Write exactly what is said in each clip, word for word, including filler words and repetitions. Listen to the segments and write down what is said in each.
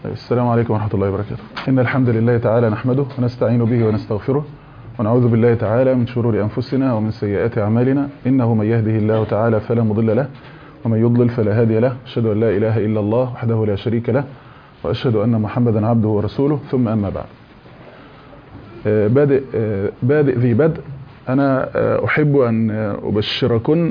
السلام عليكم ورحمة الله وبركاته. إن الحمد لله تعالى نحمده ونستعين به ونستغفره ونعوذ بالله تعالى من شرور أنفسنا ومن سيئات أعمالنا. إنه من يهده الله تعالى فلا مضل له ومن يضلل فلا هادي له. أشهد أن لا إله إلا الله وحده لا شريك له وأشهد أن محمدا عبده ورسوله. ثم أما بعد. بادئ بادئ ذي بدء. أنا أحب أن أبشركن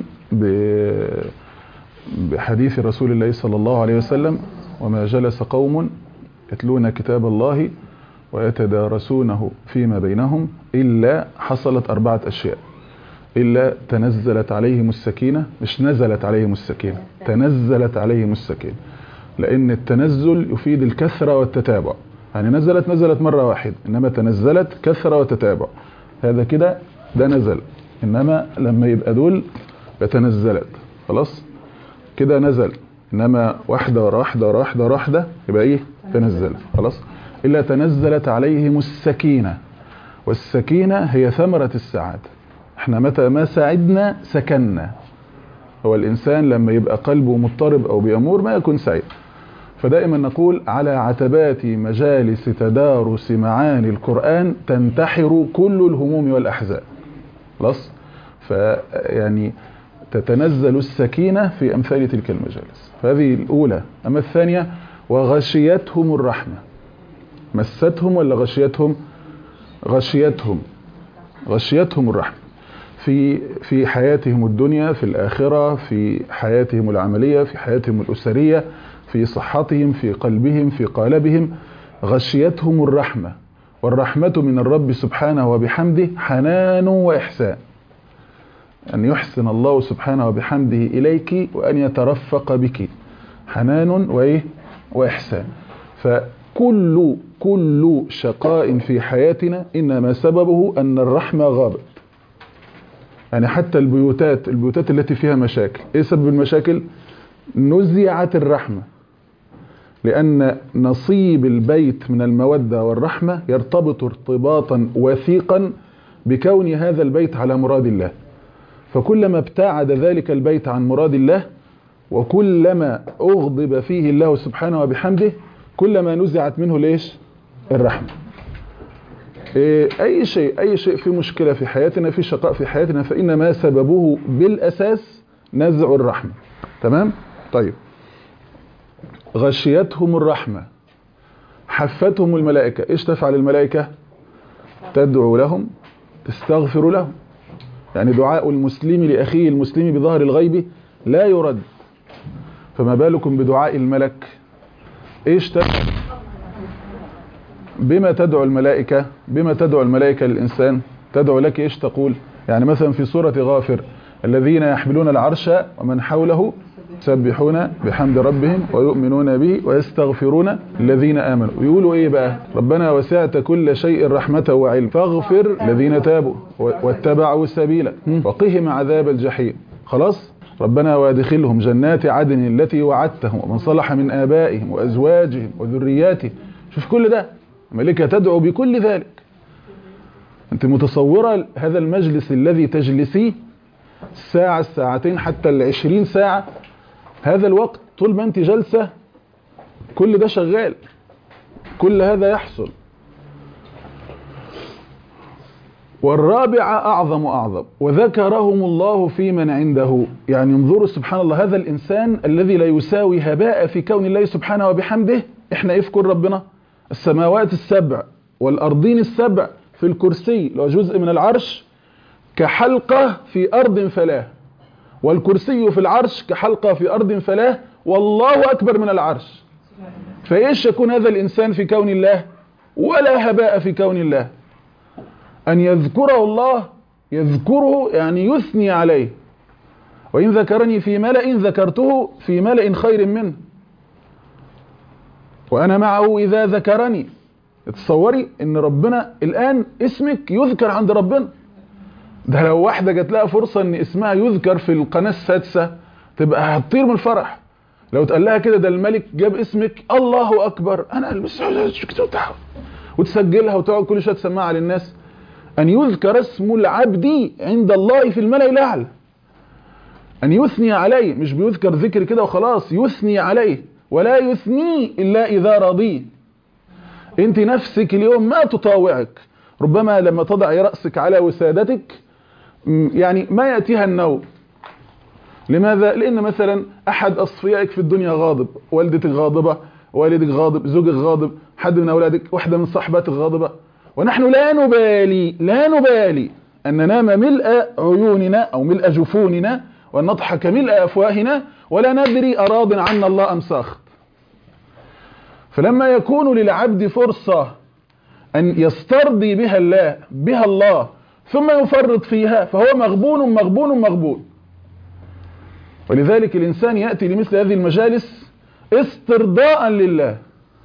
بحديث رسول الله صلى الله عليه وسلم: وما جلس قوم يتلون كتاب الله ويتدارسونه فيما بينهم إلا حصلت أربعة أشياء. إلا تنزلت عليهم السكينة، مش نزلت عليهم السكينة، تنزلت عليهم السكينة، لأن التنزل يفيد الكثرة والتتابع. يعني نزلت نزلت مرة واحدة، إنما تنزلت كثرة وتتابع. هذا كده ده نزل، إنما لما يبقى دول بتنزلت خلاص كده نزل، إنما واحدة ورا واحدة ورا واحدة ورا واحدة يبقى إيه؟ تنزلت خلاص. إلا تنزلت عليهم السكينة، والسكينة هي ثمرة السعادة. احنا متى ما سعدنا سكننا. هو الإنسان لما يبقى قلبه مضطرب أو بيمور ما يكون سعيد. فدائما نقول على عتبات مجالس تدارس معاني القرآن تنتحر كل الهموم والأحزان خلاص. فيعني تتنزل السكينة في أمثال تلك المجالس. فهذه الأولى. أما الثانية: وغشيتهم الرحمة. مستهم ولا غشيتهم؟ غشيتهم غشيتهم الرحمة في في حياتهم الدنيا، في الآخرة، في حياتهم العملية، في حياتهم الأسرية، في صحتهم، في قلبهم، في قالبهم. غشيتهم الرحمة. والرحمة من الرب سبحانه وبحمده حنان وإحسان. أن يحسن الله سبحانه وبحمده إليك وأن يترفق بك. حنان وإيه؟ وإحسان. فكل كل شقاء في حياتنا إنما سببه أن الرحمة غابت. يعني حتى البيوتات البيوتات التي فيها مشاكل، إيه سبب المشاكل؟ نزعت الرحمة. لأن نصيب البيت من المودة والرحمة يرتبط ارتباطا وثيقا بكون هذا البيت على مراد الله. فكلما ابتعد ذلك البيت عن مراد الله، وكلما أغضب فيه الله سبحانه وبحمده، كلما نزعت منه ليش؟ الرحمة. أي شيء أي شيء في مشكلة في حياتنا، في شقاء في حياتنا، فإنما سببه بالأساس نزع الرحمة. تمام؟ طيب. غشيتهم الرحمة. حفتهم الملائكة. إيش تفعل الملائكة؟ تدعو لهم، تستغفر لهم. يعني دعاء المسلم لأخيه المسلم بظهر الغيب لا يرد، فما بالكم بدعاء الملك؟ إيش تفعل؟ بما تدعو الملائكة بما تدعو الملائكة للإنسان؟ تدعو لك إيش تقول؟ يعني مثلا في سورة غافر: الذين يحملون العرش ومن حوله يسبحون بحمد ربهم ويؤمنون به ويستغفرون الذين آمنوا. ويقولوا إيه بقى؟ ربنا وسعت كل شيء رحمة وعلم فاغفر الذين تابوا واتبعوا سبيلا وقهم عذاب الجحيم. خلاص. ربنا وادخلهم جنات عدن التي وعدتهم ومن صلح من آبائهم وأزواجهم وذرياتهم. شوف كل ده ملكة تدعو بكل ذلك. أنت متصورة هذا المجلس الذي تجلسيه الساعة الساعتين حتى العشرين ساعة، هذا الوقت طول ما أنت جلسة كل ده شغال، كل هذا يحصل. والرابعة أعظم أعظم: وذكرهم الله في من عنده. يعني انظروا سبحان الله، هذا الإنسان الذي لا يساوي هباء في كون الله سبحانه وبحمده. إحنا يذكر ربنا السماوات السبع والأرضين السبع في الكرسي لو جزء من العرش كحلقة في أرض فلاه، والكرسي في العرش كحلقة في أرض فلاه، والله أكبر من العرش. فإيش يكون هذا الإنسان في كون الله؟ ولا هباء في كون الله. أن يذكره الله، يذكره يعني يثني عليه. وإن ذكرني في ملأ ذكرته في ملأ خير منه، وأنا معه إذا ذكرني. تصوري إن ربنا الآن اسمك يذكر عند ربنا. ده لو واحدة جات لها فرصة إن اسمها يذكر في القناة السادسة تبقى هتطير من الفرح. لو تقال لها كده ده الملك جاب اسمك الله أكبر، أنا ألبس وتسجلها وتقعد كل شوية تسمعها للناس. أن يذكر اسم العبد عند الله في الملأ الأعلى، أن يثني عليه، مش بيذكر ذكر كده وخلاص، يثني عليه ولا يثنيه إلا إذا رضيه. أنت نفسك اليوم ما تطاوعك، ربما لما تضع رأسك على وسادتك يعني ما يأتيها النوم. لماذا؟ لأن مثلا أحد أصفيائك في الدنيا غاضب، والدتك غاضبة، والدك غاضب، زوجك غاضب، حد من أولادك، واحدة من صحباتك غاضبة، ونحن لا نبالي لا نبالي أن ننام ملء عيوننا أو ملء جفوننا وأن نضحك ملء أفواهنا ولا ندري أراض عنا الله أم ساخط. فلما يكون للعبد فرصة أن يسترضي بها الله بها الله ثم يفرط فيها فهو مغبون مغبون مغبون. ولذلك الإنسان يأتي لمثل هذه المجالس استرضاء لله،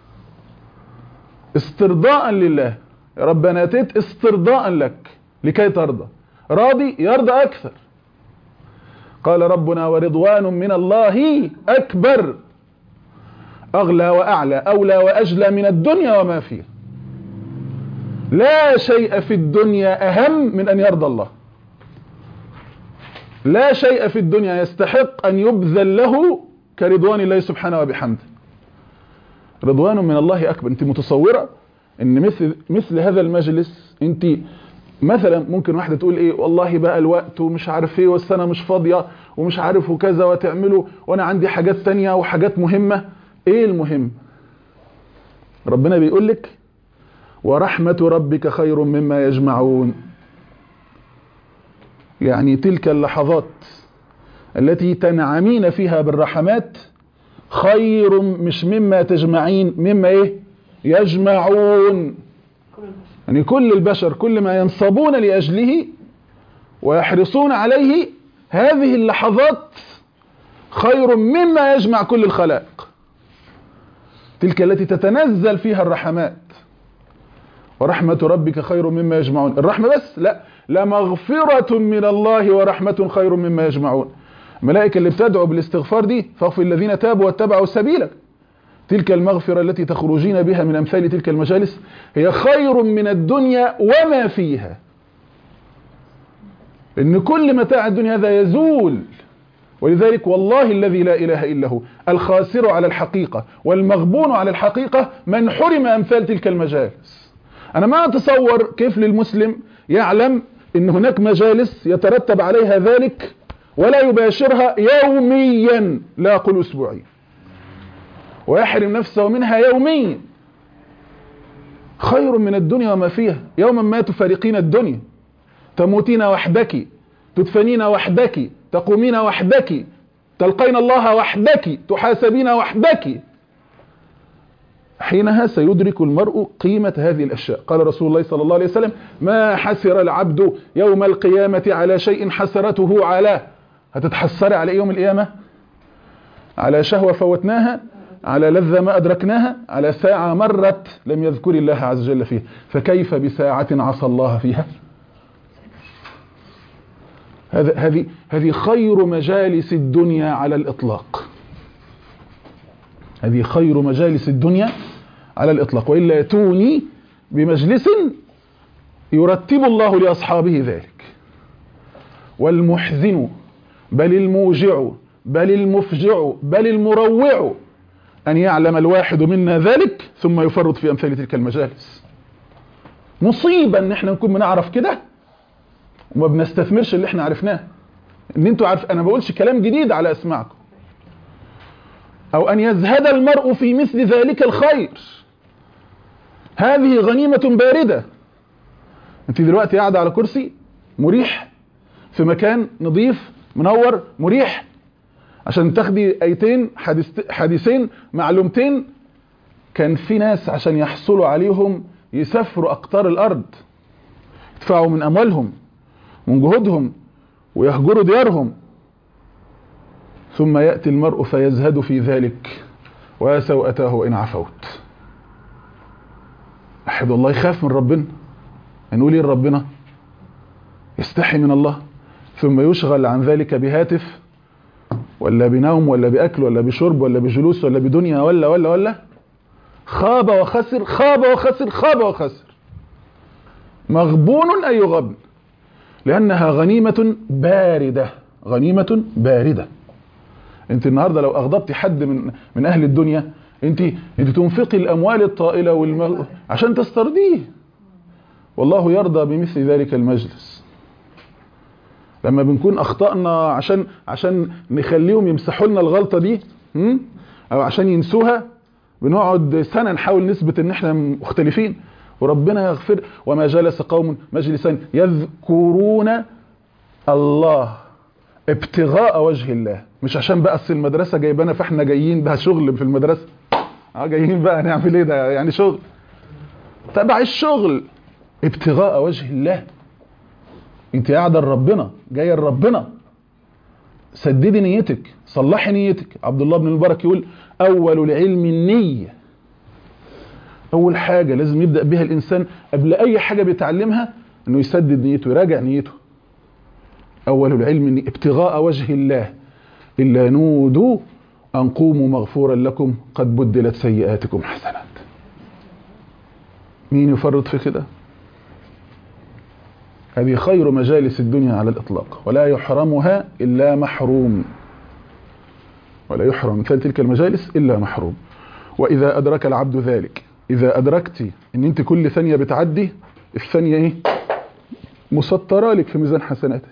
استرضاء لله. يا رب أنا أتيت استرضاء لك لكي ترضى، راضي يرضى أكثر. قال ربنا ورضوان من الله أكبر أغلى وأعلى أولى وأجلى من الدنيا وما فيها. لا شيء في الدنيا أهم من أن يرضى الله، لا شيء في الدنيا يستحق أن يبذل له كرضوان الله سبحانه وبحمده. رضوان من الله أكبر. أنت متصورة أن مثل, مثل هذا المجلس، أنت مثلا ممكن واحدة تقول إيه والله بقى الوقت ومش عارف إيه والسنة مش فاضية ومش عارف وكذا وتعمله وأنا عندي حاجات تانية وحاجات مهمة. إيه المهم؟ ربنا بيقول لك ورحمة ربك خير مما يجمعون. يعني تلك اللحظات التي تنعمين فيها بالرحمات خير مش مما تجمعين، مما ايه يجمعون. يعني كل البشر كل ما ينصبون لأجله ويحرصون عليه هذه اللحظات خير مما يجمع كل الخلائق. تلك التي تتنزل فيها الرحمات. ورحمة ربك خير مما يجمعون. الرحمة بس لا، لمغفرة من الله ورحمة خير مما يجمعون. الملائكة اللي بتدعو بالاستغفار دي فاغفر الذين تابوا واتبعوا سبيلك. تلك المغفرة التي تخرجين بها من أمثال تلك المجالس هي خير من الدنيا وما فيها. إن كل متاع الدنيا هذا يزول. ولذلك والله الذي لا إله إلا هو الخاسر على الحقيقة والمغبون على الحقيقة من حرم أمثال تلك المجالس. أنا ما أتصور كيف للمسلم يعلم إن هناك مجالس يترتب عليها ذلك ولا يباشرها يوميا، لا أقول أسبوعيا، ويحرم نفسه منها يوميا. خير من الدنيا وما فيها. يوما ما تفارقين الدنيا، تموتين وحدك، تدفنين وحدك، تقومين وحدك، تلقين الله وحدك، تحاسبين وحدك. حينها سيدرك المرء قيمة هذه الأشياء. قال رسول الله صلى الله عليه وسلم ما حسر العبد يوم القيامة على شيء حسرته على. هتتحسر على يوم القيامة؟ على شهوة فوتناها، على لذة ما أدركناها، على ساعة مرت لم يذكر الله عز وجل فيها، فكيف بساعة عصى الله فيها؟ هذه هذه خير مجالس الدنيا على الإطلاق. هذه خير مجالس الدنيا على الإطلاق. وإلا يأتوني بمجلس يرتب الله لأصحابه ذلك. والمحزن بل الموجع بل المفجع بل المروع أن يعلم الواحد منا ذلك ثم يفرط في أمثال تلك المجالس. مصيبة أن احنا نكون بنعرف كده وما بنستثمرش اللي احنا عرفناه. ان انتوا عارف انا بقولش كلام جديد على اسماعكم. او ان يزهد المرء في مثل ذلك الخير. هذه غنيمة باردة. انت دلوقتي قاعدة على كرسي مريح في مكان نظيف منور مريح عشان تاخدي ايتين حديثين معلومتين. كان في ناس عشان يحصلوا عليهم يسافروا اقطار الارض، يدفعوا من اموالهم من جهودهم ويهجروا ديارهم، ثم يأتي المرء فيزهد في ذلك ويا سوءته وإن عفوت. أحد الله يخاف من ربنا، نقول ايه لربنا؟ يستحي من الله، ثم يشغل عن ذلك بهاتف ولا بنوم ولا بأكل ولا بشرب ولا بجلوس ولا بدنيا ولا ولا ولا خاب وخسر خاب وخسر خاب وخسر. مغبون أي غبن، لأنها غنيمة باردة. غنيمة باردة انت النهارده لو اغضبتي حد من من اهل الدنيا، انت انت تنفقي الاموال الطائله والم... عشان تسترضيه. والله يرضى بمثل ذلك المجلس. لما بنكون اخطأنا عشان عشان نخليهم يمسحوا لنا الغلطه دي او عشان ينسوها، بنقعد سنه نحاول نثبت ان احنا مختلفين، وربنا يغفر. وما جلس قوم مجلسا يذكرون الله ابتغاء وجه الله، مش عشان بقى اصل المدرسه جايبانا فاحنا جايين ده شغل في المدرسه، اه جايين بقى نعمل ايه ده يعني شغل تبع الشغل، ابتغاء وجه الله. انت قاعده لربنا، جايه لربنا، سددي نيتك، صلحي نيتك. عبد الله بن المبارك يقول اول العلم النيه. اول حاجه لازم يبدا بها الانسان قبل اي حاجه بيتعلمها انه يسدد نيته، يراجع نيته. اول العلم النية ابتغاء وجه الله، الا نودوا ان قوموا مغفورا لكم قد بدلت سيئاتكم حسنات. مين يفرط في كده؟ هذه خير مجالس الدنيا على الإطلاق، ولا يحرمها إلا محروم، ولا يحرم مثل تلك المجالس إلا محروم. وإذا أدرك العبد ذلك، إذا أدركتي إن أنت كل ثانية بتعدي، الثانية إيه؟ مسطرة لك في ميزان حسناتك.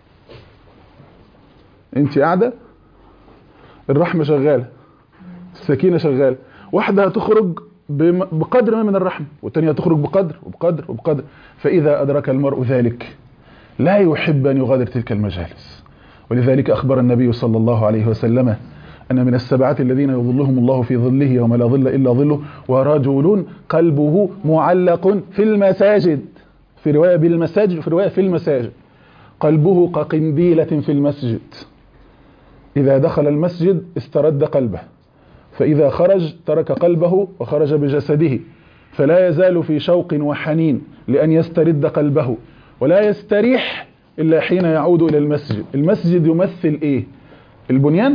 أنت قاعدة، الرحمة شغالة، السكينة شغالة، واحدة هتخرج بقدر ما من الرحمة، والثانية تخرج بقدر وبقدر وبقدر. فإذا أدرك المرء ذلك لا يحب أن يغادر تلك المجالس. ولذلك أخبر النبي صلى الله عليه وسلم أن من السبعة الذين يظلهم الله في ظله يوم لا ظل إلا ظله ورجل قلبه معلق في المساجد، في رواية بالمساجد وفي رواية في المساجد، قلبه كقنديلة في المسجد، إذا دخل المسجد استرد قلبه، فإذا خرج ترك قلبه وخرج بجسده، فلا يزال في شوق وحنين لأن يسترد قلبه، ولا يستريح إلا حين يعود إلى المسجد. المسجد يمثل إيه؟ البنيان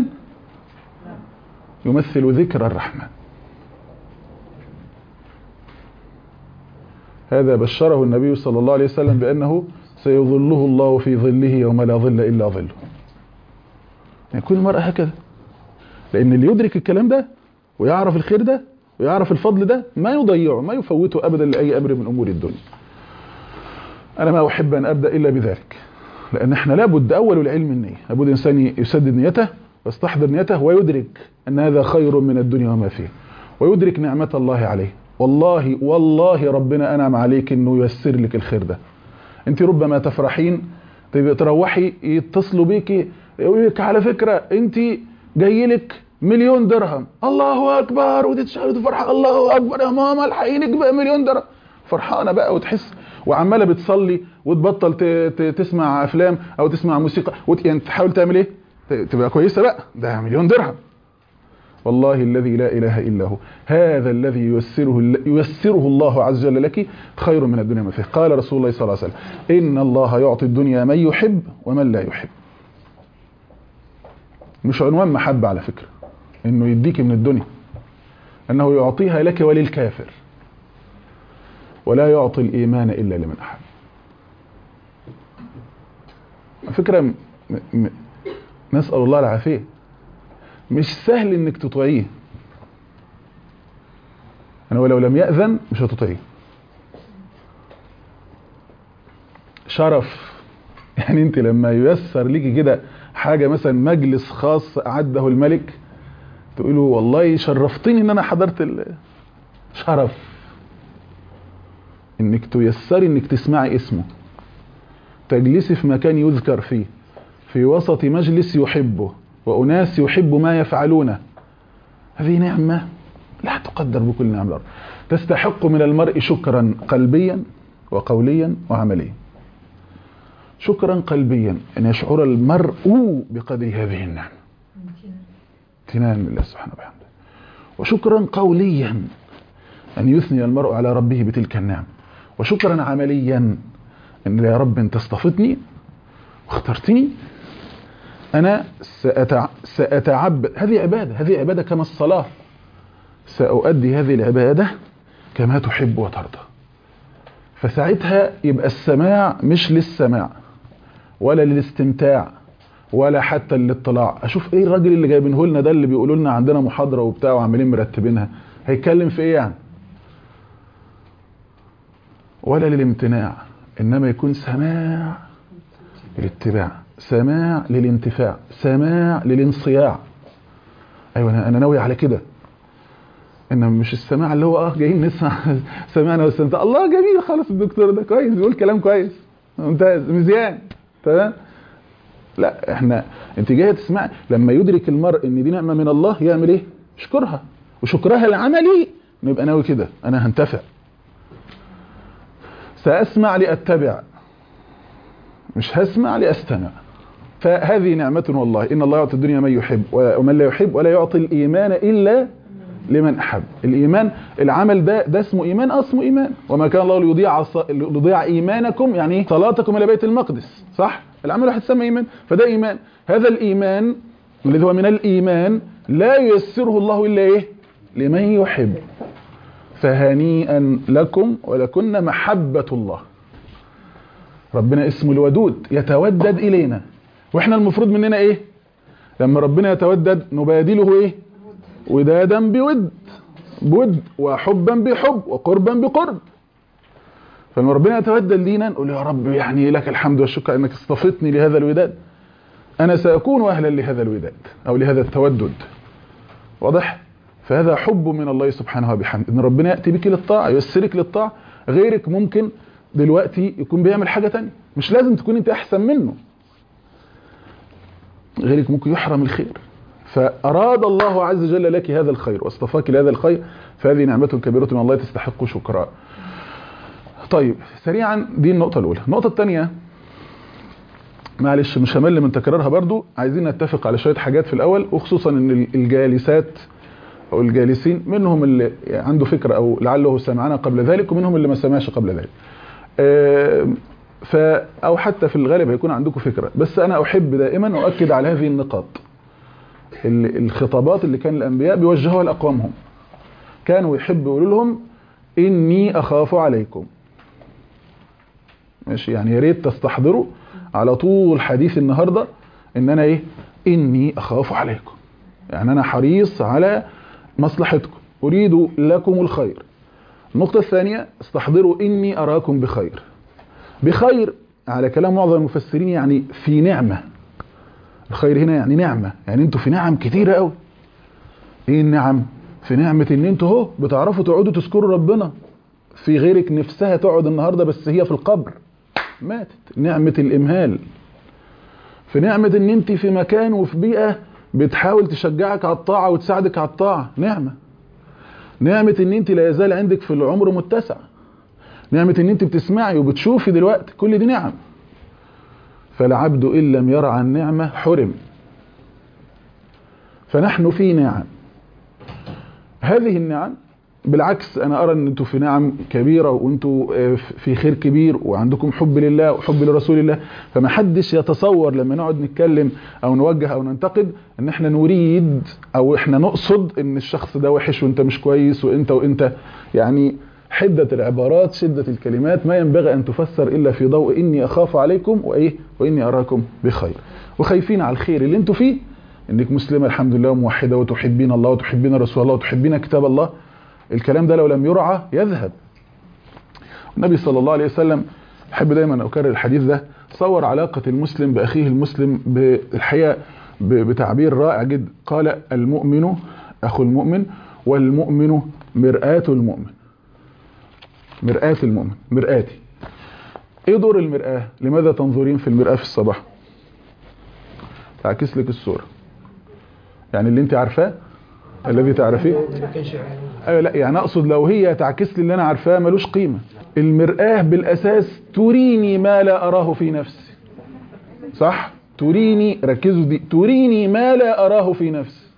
يمثل ذكر الرحمن. هذا بشره النبي صلى الله عليه وسلم بأنه سيظله الله في ظله يوم لا ظل إلا ظله. يعني كل مرة هكذا، لأن اللي يدرك الكلام ده ويعرف الخير ده ويعرف الفضل ده ما يضيعه، ما يفوته أبدا لأي أمر من أمور الدنيا. أنا ما أحب أن أبدأ إلا بذلك، لأن إحنا لابد أول العلم النية، لابد الإنسان يسدد نيته ويستحضر نيته ويدرك أن هذا خير من الدنيا وما فيه، ويدرك نعمة الله عليه. والله والله ربنا أنعم عليك إنه ييسر لك الخير ده. أنت ربما تفرحين تروحي يتصلوا بيكي يقول لك على فكرة أنت جايلك مليون درهم، الله أكبر، وتتشعر وتفرح، الله أكبر يا ماما الحقينك بقى مليون درهم، فرحانة بقى وتحس وعمالة بتصلي وتبطل تسمع أفلام أو تسمع موسيقى، يعني تحاول تعمل إيه؟ تبقى كويسة بقى، ده مليون درهم. والله الذي لا إله إلا هو، هذا الذي ييسره ييسره الله عز وجل لك خير من الدنيا ما فيه. قال رسول الله صلى الله عليه وسلم: إن الله يعطي الدنيا من يحب ومن لا يحب. مش عنوان محبة على فكرة إنه يديك من الدنيا، أنه يعطيها لك وللكافر، ولا يعطي الإيمان إلا لمن أحب. على فكرة م... م... نسأل الله العافية، مش سهل إنك تطيعيه، أنا ولو لم يأذن مش هتطيعيه. شرف يعني أنت لما ييسر ليكي كده حاجة، مثلا مجلس خاص أعده الملك، تقولوا والله شرفتني إن أنا حضرت الشرف، إنك تيسري إنك تسمعي اسمه، تجلسي في مكان يذكر فيه، في وسط مجلس يحبه وأناس يحب ما يفعلونه. هذه نعمة لا تقدر بكل نعم الأرض، تستحق من المرء شكرا قلبيا وقوليا وعمليا. شكرا قلبيا أن يشعر المرء بقدر هذه النعمة، امتنان لله سبحانه وبحمده. وشكرا قوليا أن يثني المرء على ربه بتلك النعم. وشكرا عمليا أن يا رب أنت اصطفتني واخترتني، أنا سأتع... سأتعبد. هذه عبادة، هذه عبادة كما الصلاة، سأؤدي هذه العبادة كما تحب وترضى. فساعتها يبقى السماع مش للسماع ولا للاستمتاع ولا حتى الاطلاع. اشوف ايه الراجل اللي جايبينه لنا ده اللي بيقولوا لنا عندنا محاضره وبتاع وعاملين مرتبينها، هيتكلم في ايه يعني؟ ولا للامتناع، انما يكون سماع للاتباع، سماع للانتفاع، سماع للانصياع. ايوه انا انا ناوي على كده. انما مش السماع اللي هو اه جايين نسمع سمعنا واستمتع، الله جميل خالص الدكتور ده كويس بيقول كلام كويس ممتاز مزيان تمام. لا احنا انت جايه تسمع. لما يدرك المرء ان دي نعمه من الله يعمل ايه؟ يشكرها، وشكرها العملي نبقى ناوي كده انا هنتفع. ساسمع لاتبع، مش هسمع لاستمع. فهذه نعمه والله. ان الله يعطي الدنيا من يحب ومن لا يحب، ولا يعطي الايمان الا لمن احب. الايمان العمل ده ده اسمه ايمان، اسمه ايمان. وما كان الله ليضيع ليضيع ايمانكم، يعني ايه؟ صلاتكم الى بيت المقدس، صح؟ العمل هيتسمى ايمان، فده ايمان. هذا الايمان الذي هو من الايمان لا ييسره الله الا ايه؟ لمن يحب. فهنيئا لكم ولكن محبه الله. ربنا اسمه الودود، يتودد الينا، واحنا المفروض مننا ايه؟ لما ربنا يتودد نبادله ايه؟ ودادا بود، بود، وحبا بحب، وقربا بقرب. فلما ربنا يتودد لينا نقول يا رب يعني لك الحمد والشكر انك اصطفتني لهذا الوداد، انا ساكون اهلا لهذا الوداد او لهذا التودد. واضح؟ فهذا حب من الله سبحانه وبحمده، ان ربنا ياتي بك للطاعه، ييسرك للطاعه. غيرك ممكن دلوقتي يكون بيعمل حاجه تانية، مش لازم تكون انت احسن منه. غيرك ممكن يحرم الخير، فأراد الله عز وجل لك هذا الخير واصطفاك لهذا الخير، فهذه نعمة كبيرة من الله تستحق شكرها. طيب سريعا دي النقطة الأولى. النقطة الثانية معلش مش همل من تكرارها برضو، عايزين نتفق على شوية حاجات في الأول، وخصوصا أن الجالسات أو الجالسين منهم اللي عنده فكرة أو لعله سمعنا قبل ذلك، ومنهم اللي ما سمعش قبل ذلك. ف أو حتى في الغالب هيكون عندكم فكرة، بس أنا أحب دائما أؤكد على هذه النقاط. الخطابات اللي كان الأنبياء بيوجهوها لأقوامهم كانوا يحبوا يقولوا لهم إني أخاف عليكم. ماشي؟ يعني يا ريت تستحضروا على طول حديث النهارده إن أنا إيه؟ إني أخاف عليكم، يعني أنا حريص على مصلحتكم، أريد لكم الخير. النقطة الثانية استحضروا إني أراكم بخير. بخير على كلام معظم المفسرين يعني في نعمة. الخير هنا يعني نعمة، يعني انتوا في نعم كتيرة قوي. ايه النعم؟ في نعمة ان انتوا اهو بتعرفوا تقعدوا تذكروا ربنا. في غيرك نفسها تقعد النهاردة بس هي في القبر ماتت. نعمة الامهال. في نعمة ان انت في مكان وفي بيئة بتحاول تشجعك على الطاعة وتساعدك على الطاعة، نعمة. نعمة ان انت لا يزال عندك في العمر متسع. نعمة ان انت بتسمعي وبتشوفي دلوقتي، كل دي نعم. فالعبد إن لم يرعى النعمة حرم. فنحن في نعم. هذه النعم بالعكس أنا أرى أن أنتم في نعم كبيرة، وأنتم في خير كبير، وعندكم حب لله وحب لرسول الله. فما حدش يتصور لما نقعد نتكلم أو نوجه أو ننتقد أن احنا نريد أو احنا نقصد أن الشخص ده وحش وأنت مش كويس وأنت وأنت. يعني حدة العبارات، شدة الكلمات ما ينبغي أن تفسر إلا في ضوء إني أخاف عليكم وإيه وإني أراكم بخير. وخايفين على الخير اللي أنتوا فيه، إنك مسلمة الحمد لله وموحدة وتحبين الله وتحبين رسول الله وتحبين كتاب الله. الكلام ده لو لم يرعى يذهب. النبي صلى الله عليه وسلم، أحب دايما أكرر الحديث ده، صور علاقة المسلم بأخيه المسلم بالحقيقة بتعبير رائع جدا. قال المؤمن أخو المؤمن، والمؤمن مرآة المؤمن. مرآة المؤمن، مرآتي. ايه دور المرآة؟ لماذا تنظرين في المرآة في الصباح؟ تعكس لك الصورة، يعني اللي انت عارفاه، الذي تعرفيه. ايوه لا يعني اقصد لو هي تعكس لي اللي انا عارفاه ملوش قيمة. المرآة بالاساس تريني ما لا اراه في نفسي، صح؟ تريني، ركزوا دي، تريني ما لا اراه في نفسي.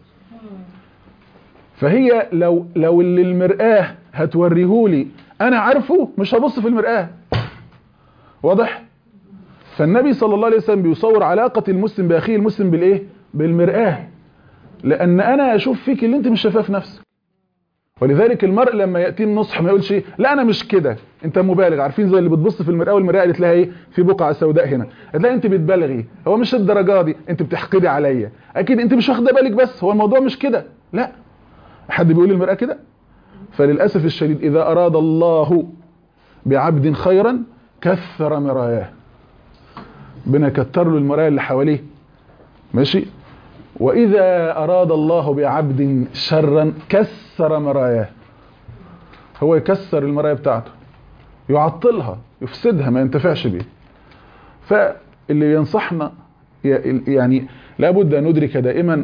فهي لو لو اللي المرآة هتوريهولي انا عارفه مش هبص في المرآة. واضح؟ فالنبي صلى الله عليه وسلم بيصور علاقة المسلم باخيه المسلم بالايه؟ بالمرآة. لان انا اشوف فيك اللي انت مش شايفاه في نفسك. ولذلك المرء لما ياتيه النصح ما يقولش لا انا مش كده، انت مبالغ. عارفين زي اللي بتبص في المرآه والمرآه قالت لها ايه؟ في بقعه سوداء هنا، هتلاقي انت بتبالغي، هو مش الدرجه دي، انت بتحقدي عليا، اكيد انت مش واخده بالك، بس هو الموضوع مش كده. لا، حد بيقول للمرآه كده؟ فللاسف الشديد اذا اراد الله بعبد خيرا كثر مراياه، ربنا كتر له المرايا اللي حواليه، ماشي. واذا اراد الله بعبد شرا كسر مراياه، هو يكسر المرايه بتاعته، يعطلها، يفسدها، ما ينتفعش بيها. فاللي ينصحنا يعني لابد ان ندرك دائما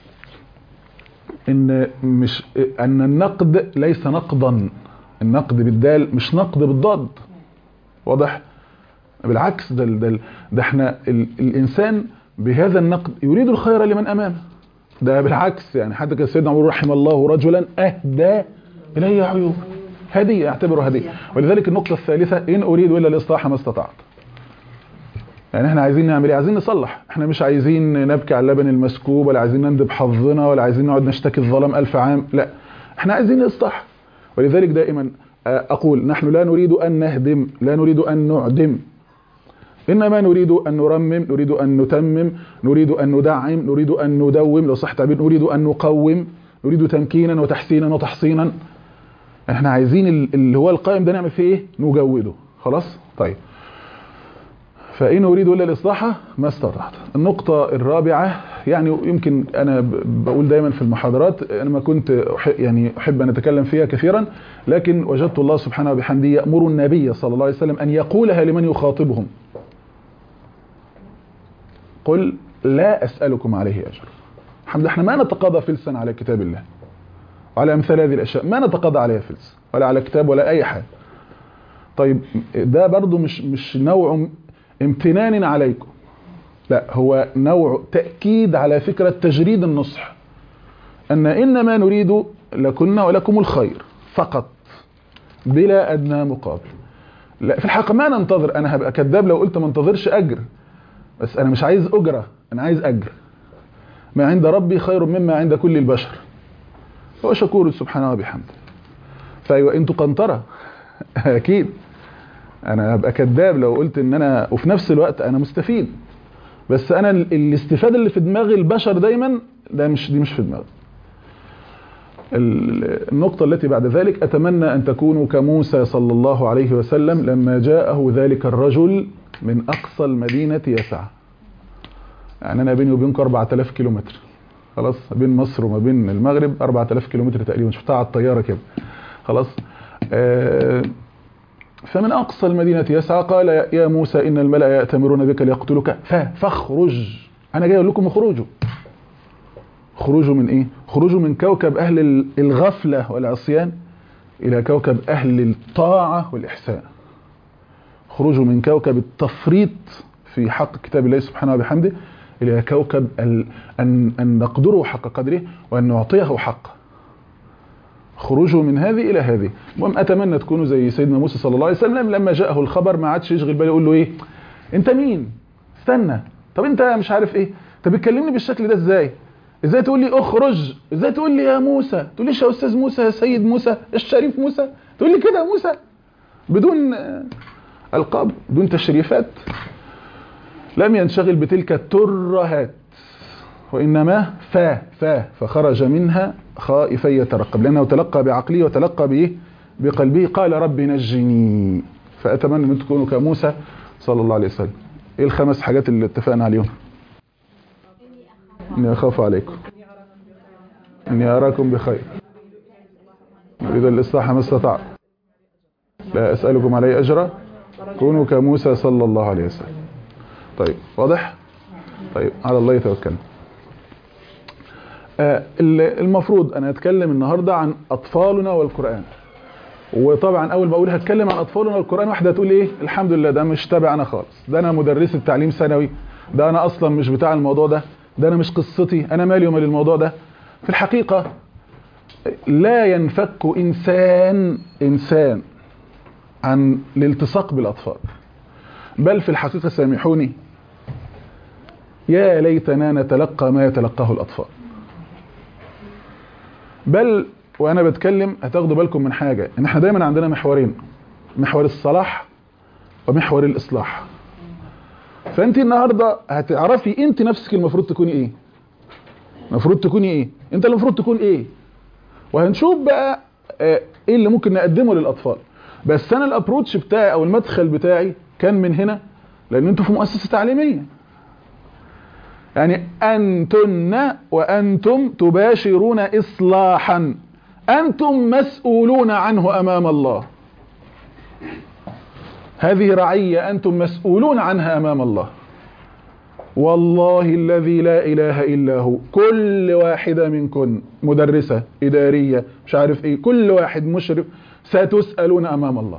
ان مش ان النقد ليس نقدا، النقد بالدال مش نقد بالضاد، واضح؟ بالعكس، ده ده, ده احنا ال الانسان بهذا النقد يريد الخير لمن امامه، ده بالعكس. يعني حتى كان سيدنا عمر رحم الله رجلا اهدى الي عيوب، هديه، اعتبره هديه. ولذلك النقطه الثالثه ان اريد الا الاصلاح ما استطعت. يعني احنا عايزين نعمل ايه؟ عايزين نصلح، احنا مش عايزين نبكي على اللبن المسكوب، ولا عايزين نندب حظنا، ولا عايزين نقعد نشتكي الظلام الف عام، لا، احنا عايزين الاصلاح. ولذلك دائما اقول نحن لا نريد ان نهدم، لا نريد ان نعدم، انما نريد ان نرمم، نريد ان نتمم، نريد ان ندعم، نريد ان ندوم، لو صح التعبير نريد ان نقوم، نريد تمكينا وتحسينا وتحصينا. احنا عايزين اللي هو القائم ده نعمل فيه ايه؟ نجوده. خلاص؟ طيب، فإن أريد إلا الإصلاح ما استطعت. النقطة الرابعة، يعني يمكن أنا بقول دايما في المحاضرات، أنا ما كنت أحب يعني أحب أن أتكلم فيها كثيرا، لكن وجدت الله سبحانه وبحمده يأمر النبي صلى الله عليه وسلم أن يقولها لمن يخاطبهم: قل لا أسألكم عليه أجر. الحمد لله احنا ما نتقاضى فلسا على كتاب الله وعلى أمثال هذه الأشياء، ما نتقاضى عليها فلس ولا على كتاب ولا أي حاجة. طيب ده برضو مش مش نوع امتنان عليكم، لا، هو نوع تأكيد على فكرة تجريد النصح، أن إنما نريد لكن ولكم الخير فقط بلا أدنى مقابل. لا، في الحقيقة ما ننتظر، أنا هبقى كذاب لو قلت ما انتظرش أجر، بس أنا مش عايز أجرة، أنا عايز أجر. ما عند ربي خير مما عند كل البشر، هو شكور سبحانه وبحمده. فأيوة أنتوا قنطرة أكيد، انا هبقى كذاب لو قلت ان انا، وفي نفس الوقت انا مستفيد، بس انا الاستفاده اللي في دماغ البشر دايما ده مش دي مش في دماغي. النقطه التي بعد ذلك، اتمنى ان تكونوا كموسى صلى الله عليه وسلم لما جاءه ذلك الرجل من اقصى المدينه يسعى. يعني انا بيني وبينكم أربعة آلاف كيلومتر، خلاص، بين مصر وما بين المغرب أربعة آلاف كيلومتر تقريبا، شفتها على الطياره كده، خلاص. آه فمن أقصى المدينة يسعى، قال يا موسى إن الملأ يأتمرون بك ليقتلوك فاخرج. أنا جاي أقول لكم اخرجوا. خروجوا من إيه؟ خروجوا من كوكب أهل الغفلة والعصيان إلى كوكب أهل الطاعة والإحسان. خروجوا من كوكب التفريط في حق كتاب الله سبحانه وبحمده إلى كوكب أن, أن نقدره حق قدره وأن نعطيه حقه. خروجوا من هذه إلى هذه. المهم أتمنى تكونوا زي سيدنا موسى صلى الله عليه وسلم لما جاءه الخبر ما عادش يشغل باله يقول له إيه؟ أنت مين؟ استنى، طب أنت مش عارف إيه؟ طب بتكلمني بالشكل ده إزاي؟ إزاي تقول لي أخرج؟ إزاي تقول لي يا موسى؟ تقول ليش يا أستاذ موسى، يا سيد موسى، الشريف موسى؟ تقول لي كده يا موسى بدون ألقاب، بدون تشريفات. لم ينشغل بتلك الترهات، وإنما فا فا فخرج منها خائفا يترقب، لأنه تلقى بعقله وتلقى بإيه؟ بقلبه. قال رب نجني. فأتمنى أن تكونوا كموسى صلى الله عليه وسلم. إيه الخمس حاجات اللي اتفقنا عليهم؟ إني أخاف عليكم، إني أراكم بخير، أريد الإصلاح ما استطعت، لا أسألكم عليه أجرا، كونوا كموسى صلى الله عليه وسلم. طيب واضح؟ طيب على الله يتوكلنا. آه المفروض أنا أتكلم النهاردة عن أطفالنا والقرآن. وطبعا أول ما أقول هتكلم عن أطفالنا والقرآن واحدة هتقول إيه؟ الحمد لله ده مش تابع أنا خالص، ده أنا مدرس التعليم ثانوي، ده أنا أصلا مش بتاع الموضوع ده، ده أنا مش قصتي، أنا مالي ومال الموضوع ده. في الحقيقة لا ينفك إنسان إنسان عن الالتصاق بالأطفال، بل في الحقيقة سامحوني يا ليتنا نتلقى ما يتلقاه الأطفال. بل وانا بتكلم هتاخدوا بالكم من حاجه، ان احنا دايما عندنا محورين، محور الصلاح ومحور الاصلاح. فانت النهارده هتعرفي انت نفسك المفروض تكوني ايه، المفروض تكوني ايه، انت اللي المفروض تكون ايه، وهنشوف بقى ايه اللي ممكن نقدمه للاطفال. بس انا الابروتش بتاعي او المدخل بتاعي كان من هنا، لان انتوا في مؤسسه تعليميه، يعني انتن وانتم تباشرون اصلاحا انتم مسؤولون عنه امام الله. هذه رعيه انتم مسؤولون عنها امام الله. والله الذي لا اله الا هو، كل واحده منكن مدرسه اداريه مش عارف ايه، كل واحد مشرف، ستسالون امام الله.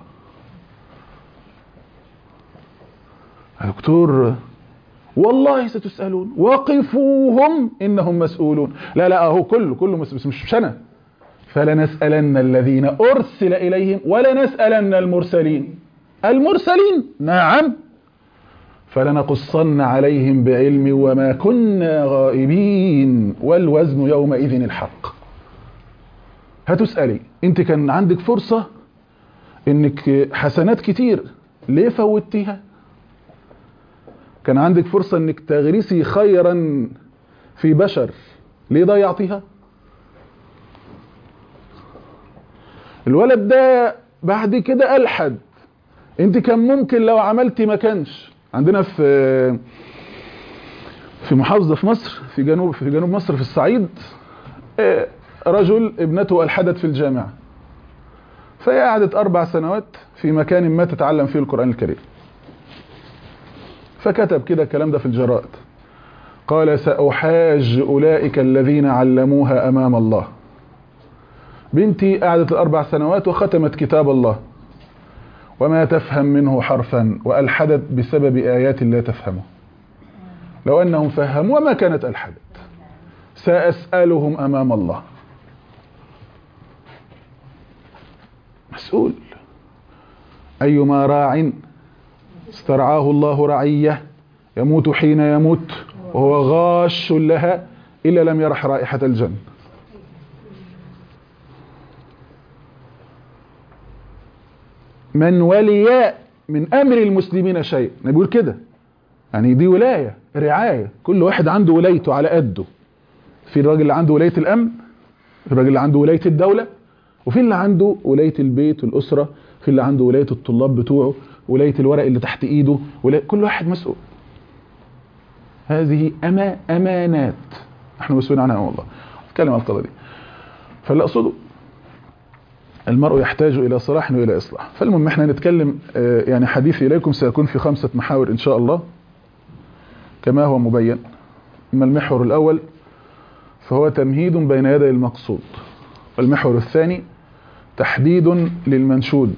دكتور والله ستسالون، وقفوهم انهم مسؤولون. لا لا اهو كله كله مش مش انا. فلنسالن الذين ارسل اليهم ولنسالن المرسلين. المرسلين نعم. فلنقصن عليهم بعلم وما كنا غائبين والوزن يومئذ الحق. هتسألي انت كان عندك فرصة انك حسنات كتير ليه فوتيها؟ كان عندك فرصة انك تغرسي خيرا في بشر ليه ضيعتيها؟ الولد ده بعد كده ألحد، انت كان ممكن لو عملتي ما كانش. عندنا في في محافظة في مصر، في جنوب في جنوب مصر في الصعيد، رجل ابنته ألحدت في الجامعة، فهي قعدت أربع سنوات في مكان ما تتعلم فيه القرآن الكريم. فكتب كده الكلام ده في الجرائد، قال سأحاج أولئك الذين علموها أمام الله. بنتي قعدت الأربع سنوات وختمت كتاب الله وما تفهم منه حرفا، وألحدت بسبب آيات لا تفهمه. لو أنهم فهموا وما كانت ألحدت. سأسألهم أمام الله. مسؤول. أيما راع استرعاه الله رعية يموت حين يموت وهو غاش لها إلا لم يرح رائحة الجنة. من ولي من أمر المسلمين شيء، نقول كده، يعني دي ولاية رعاية، كل واحد عنده ولايته على قده. في الراجل اللي عنده ولاية الأمن، في الراجل اللي عنده ولاية الدولة، وفي اللي عنده ولاية البيت والأسرة، في اللي عنده ولاية الطلاب بتوعه، ولاية الورق اللي تحت إيده، كل واحد مسؤول. هذه أما أمانات احنا مسؤولين عنها والله. اتكلم عن القضية دي. فاللي أقصده المرء يحتاج إلى صلاح وإلى إصلاح. فالمهم احنا نتكلم، يعني حديثي إليكم سيكون في خمسة محاور إن شاء الله كما هو مبين. أما المحور الأول فهو تمهيد بين يدي المقصود، والمحور الثاني تحديد للمنشود.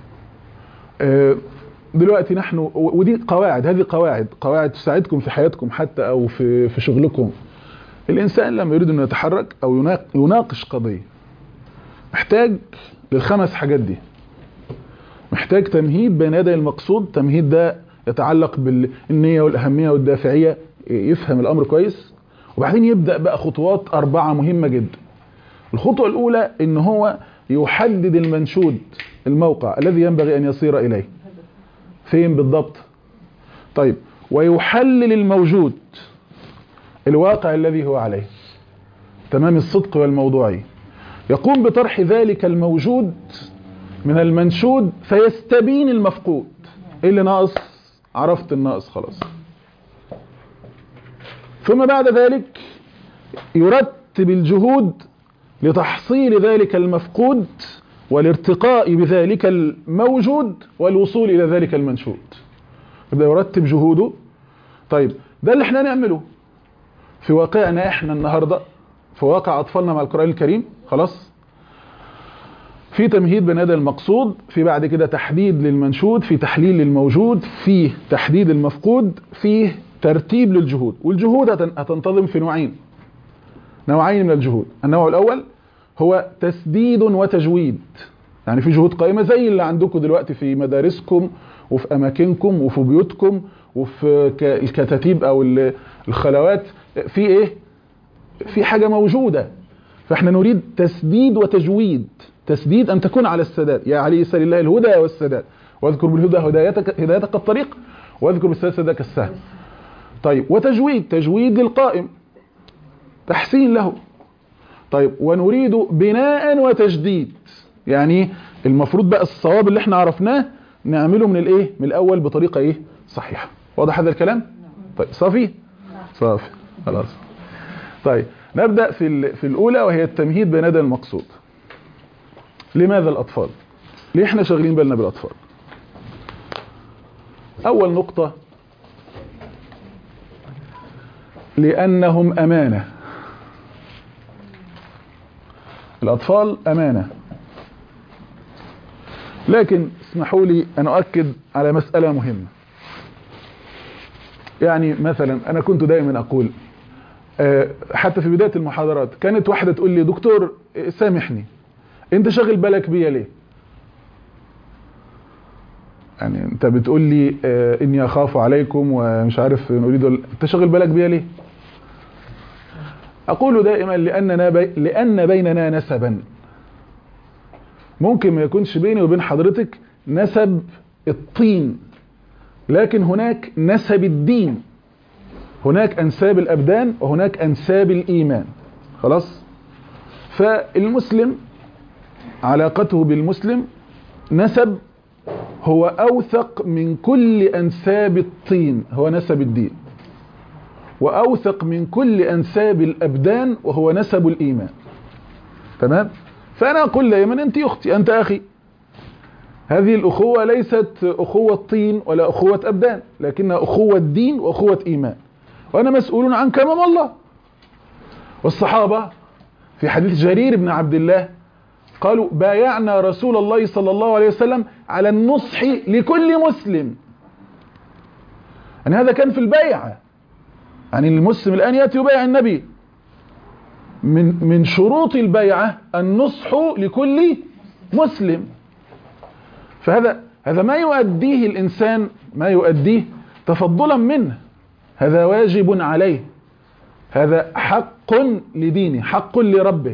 دلوقتي نحن، ودي قواعد، هذه قواعد قواعد تساعدكم في حياتكم حتى أو في في شغلكم. الإنسان لما يريد أن يتحرك أو يناقش قضية محتاج للخمس حاجات دي. محتاج تمهيد بين يدي المقصود. تمهيد ده يتعلق بالنية والأهمية والدافعية، يفهم الأمر كويس، وبعدين يبدأ بقى خطوات أربعة مهمة جدا. الخطوة الأولى إن هو يحدد المنشود، الموقع الذي ينبغي أن يصير إليه فين بالضبط. طيب، ويحلل الموجود، الواقع الذي هو عليه، تمام الصدق والموضوعية. يقوم بطرح ذلك الموجود من المنشود فيستبين المفقود. ايه اللي ناقص؟ عرفت الناقص خلاص. ثم بعد ذلك يرتب الجهود لتحصيل ذلك المفقود والارتقاء بذلك الموجود والوصول إلى ذلك المنشود. يبدأ يرتب جهوده. طيب، ده اللي احنا نعمله في واقعنا احنا النهاردة، في واقع أطفالنا مع القرآن الكريم. خلاص، في تمهيد بين يدي المقصود، في بعد كده تحديد للمنشود، في تحليل للموجود، في تحديد المفقود، في ترتيب للجهود. والجهود هتنتظم في نوعين نوعين من الجهود. النوع الأول هو تسديد وتجويد، يعني في جهود قائمة زي اللي عندكم دلوقتي في مدارسكم وفي أماكنكم وفي بيوتكم وفي الكتاتيب أو الخلوات، في إيه؟ في حاجة موجودة، فاحنا نريد تسديد وتجويد. تسديد أن تكون على السداد، يا علي سل الله الهدى والسداد، واذكر بالهدى هدايتك هدايتك الطريق، واذكر بالسداد سدادك السهل. طيب وتجويد، تجويد للقائم، تحسين له. طيب ونريد بناء وتجديد، يعني المفروض بقى الصواب اللي احنا عرفناه نعمله من الايه، من الاول بطريقه ايه صحيحه. واضح هذا الكلام؟ طيب صافي صافي خلاص. طيب نبدا في في الاولى، وهي التمهيد بين يدي المقصود. لماذا الاطفال؟ ليه احنا شاغلين بالنا بالاطفال؟ اول نقطه، لانهم امانه. الاطفال امانه. لكن اسمحوا لي ان اؤكد على مساله مهمه. يعني مثلا انا كنت دائما اقول حتى في بدايه المحاضرات، كانت واحده تقول لي دكتور سامحني، انت شاغل بالك بيا ليه؟ يعني انت بتقول لي اني اخاف عليكم ومش عارف نريد، انت شاغل بالك بيا ليه؟ اقول دائما لاننا بي... لان بيننا نسبا. ممكن ما يكونش بيني وبين حضرتك نسب الطين، لكن هناك نسب الدين، هناك انساب الابدان وهناك انساب الايمان. خلاص؟ فالمسلم علاقته بالمسلم نسب هو اوثق من كل انساب الطين، هو نسب الدين، واوثق من كل انساب الابدان وهو نسب الايمان. تمام؟ فانا اقول دائما انت اختي، انت اخي. هذه الاخوه ليست اخوه طين ولا اخوه ابدان، لكنها اخوه دين واخوه ايمان، وانا مسؤول عنك امام الله. والصحابه في حديث جرير بن عبد الله قالوا بايعنا رسول الله صلى الله عليه وسلم على النصح لكل مسلم. يعني هذا كان في البيعه، يعني المسلم الان ياتي يبايع النبي، من من شروط البيعه النصح لكل مسلم. فهذا هذا ما يؤديه الانسان، ما يؤديه تفضلا منه، هذا واجب عليه، هذا حق لدينه، حق لربه.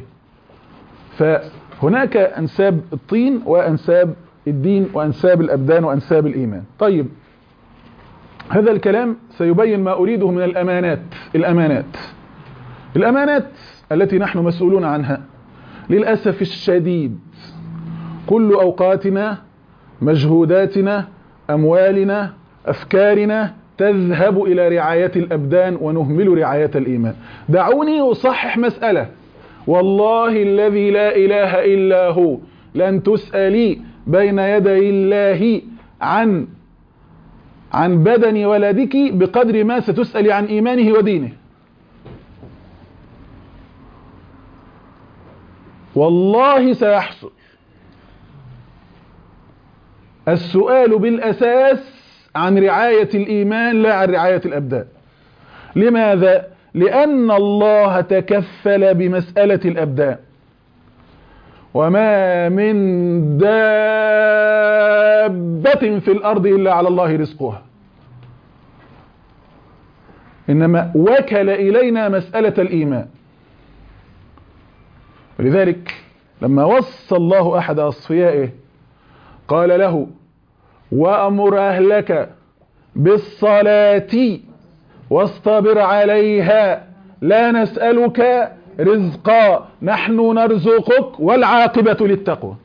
فهناك انساب الطين وانساب الدين وانساب الابدان وانساب الايمان. طيب هذا الكلام سيبين ما اريده من الامانات. الامانات الامانات التي نحن مسؤولون عنها للاسف الشديد كل اوقاتنا، مجهوداتنا، اموالنا، افكارنا تذهب الى رعاية الابدان ونهمل رعاية الايمان. دعوني اصحح مسألة، والله الذي لا اله الا هو لن تسألي بين يدي الله عن عن بدن ولدك بقدر ما ستسألي عن ايمانه ودينه. والله سيحصل. السؤال بالاساس عن رعاية الايمان لا عن رعاية الابدان. لماذا؟ لان الله تكفل بمسألة الابدان. وما من دابة في الارض الا على الله رزقها، انما وكل الينا مسألة الايمان. ولذلك لما وصى الله احد اصفيائه قال له وأمر أهلك بالصلاة واصطبر عليها لا نسألك رزقا نحن نرزقك والعاقبة للتقوى.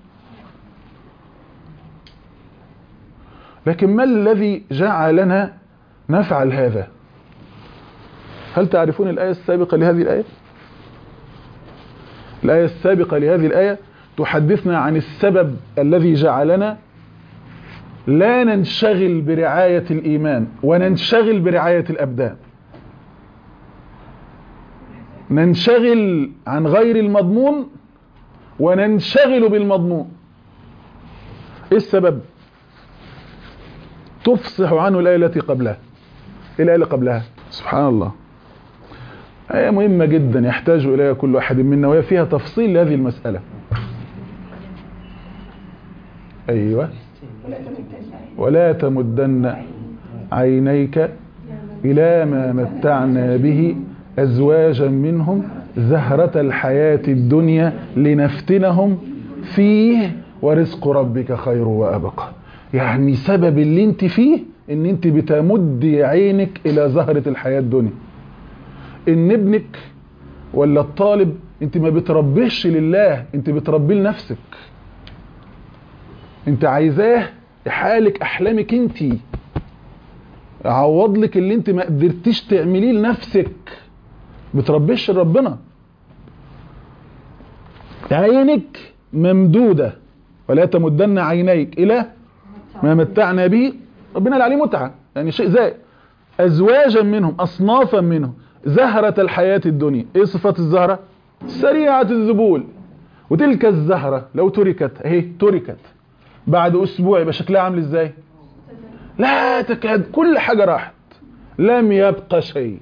لكن ما الذي جعلنا نفعل هذا؟ هل تعرفون الآية السابقة لهذه الآية؟ الآية السابقة لهذه الآية تحدثنا عن السبب الذي جعلنا لا ننشغل برعاية الإيمان وننشغل برعاية الأبدان. ننشغل عن غير المضمون وننشغل بالمضمون. إيه السبب؟ تفصح عنه الآية التي قبلها. إيه الآية اللي قبلها؟ سبحان الله، آية مهمة جدا يحتاج إليها كل أحد منا، وهي فيها تفصيل لهذه المسألة. أيوة، ولا تمدن عينيك إلى ما متعنا به أزواجا منهم زهرة الحياة الدنيا لنفتنهم فيه ورزق ربك خير وأبقى. يعني سبب اللي انت فيه ان انت بتمدي عينك الى زهرة الحياة الدنيا. ان ابنك ولا الطالب انت ما بتربيش لله، انت بتربيه لنفسك. انت عايزاه يحالك احلامك انت، يعوض لك اللي انت ما قدرتيش تعمليه لنفسك. بتربيش ربنا. عينك ممدودة ولا تمدن عينيك الى ما متعنا به، ربنا اللي عليه متعة يعني شيء زائد. ازواجا منهم اصنافا منهم زهرة الحياة الدنيا. ايه صفات الزهرة؟ سريعة الذبول. وتلك الزهرة لو تركت اهي تركت بعد اسبوع يبقى شكلها عامل ازاي؟ لا تكاد، كل حاجة راحت، لم يبقى شيء.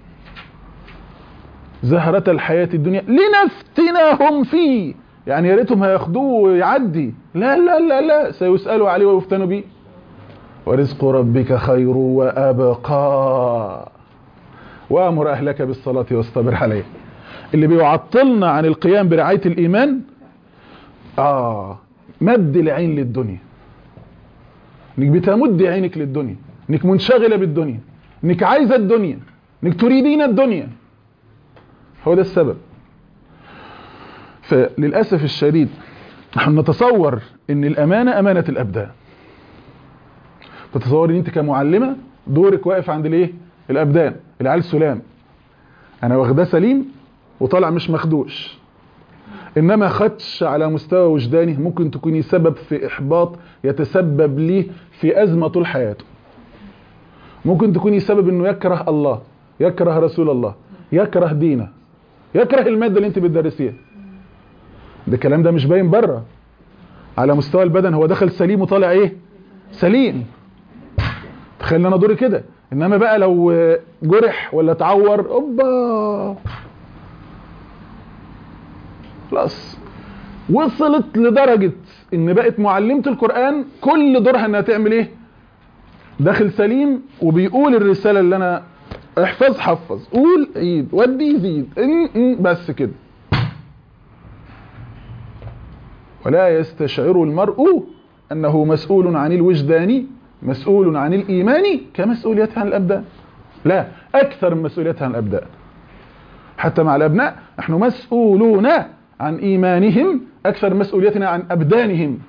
زهرة الحياة الدنيا لنفتنهم فيه، يعني يا ريتهم هياخدوه ويعدي. لا لا لا لا، سيسألوا عليه ويفتنوا به. ورزق ربك خير وأبقى وأمر أهلك بالصلاة واصطبر عليه. اللي بيعطلنا عن القيام برعاية الإيمان آه مد العين للدنيا. انك بتمد عينك للدنيا، انك منشغلة بالدنيا، انك عايزة الدنيا، انك تريدين الدنيا. هو ده السبب. فللأسف الشديد نحن نتصور ان الأمانة أمانة الأبدان. تتصور ان انت كمعلمة دورك واقف عند الايه؟ الأبدان. العيال سلام، انا واخده سليم وطالع مش مخدوش. انما خدش على مستوى وجداني ممكن تكوني سبب في احباط يتسبب ليه في ازمه طول حياته. ممكن تكوني سبب انه يكره الله، يكره رسول الله، يكره دينه، يكره الماده اللي انت بتدرسيها. ده الكلام ده مش باين بره. على مستوى البدن هو دخل سليم وطالع ايه؟ سليم. تخيل انا دوري كده. انما بقى لو جرح ولا اتعور اوبا خلاص. وصلت لدرجة ان بقت معلمة القرآن كل دورها انها تعمل ايه؟ داخل سليم وبيقول الرسالة اللي انا احفظ حفظ، قول عيد، ودي زيد، بس كده. ولا يستشعر المرء انه مسؤول عن الوجدان، مسؤول عن الايمان كمسؤوليته عن الابدان. لا، اكثر من مسؤوليته عن الابدان. حتى مع الابناء نحن مسؤولون عن ايمانهم اكثر مسؤوليتنا عن ابدانهم.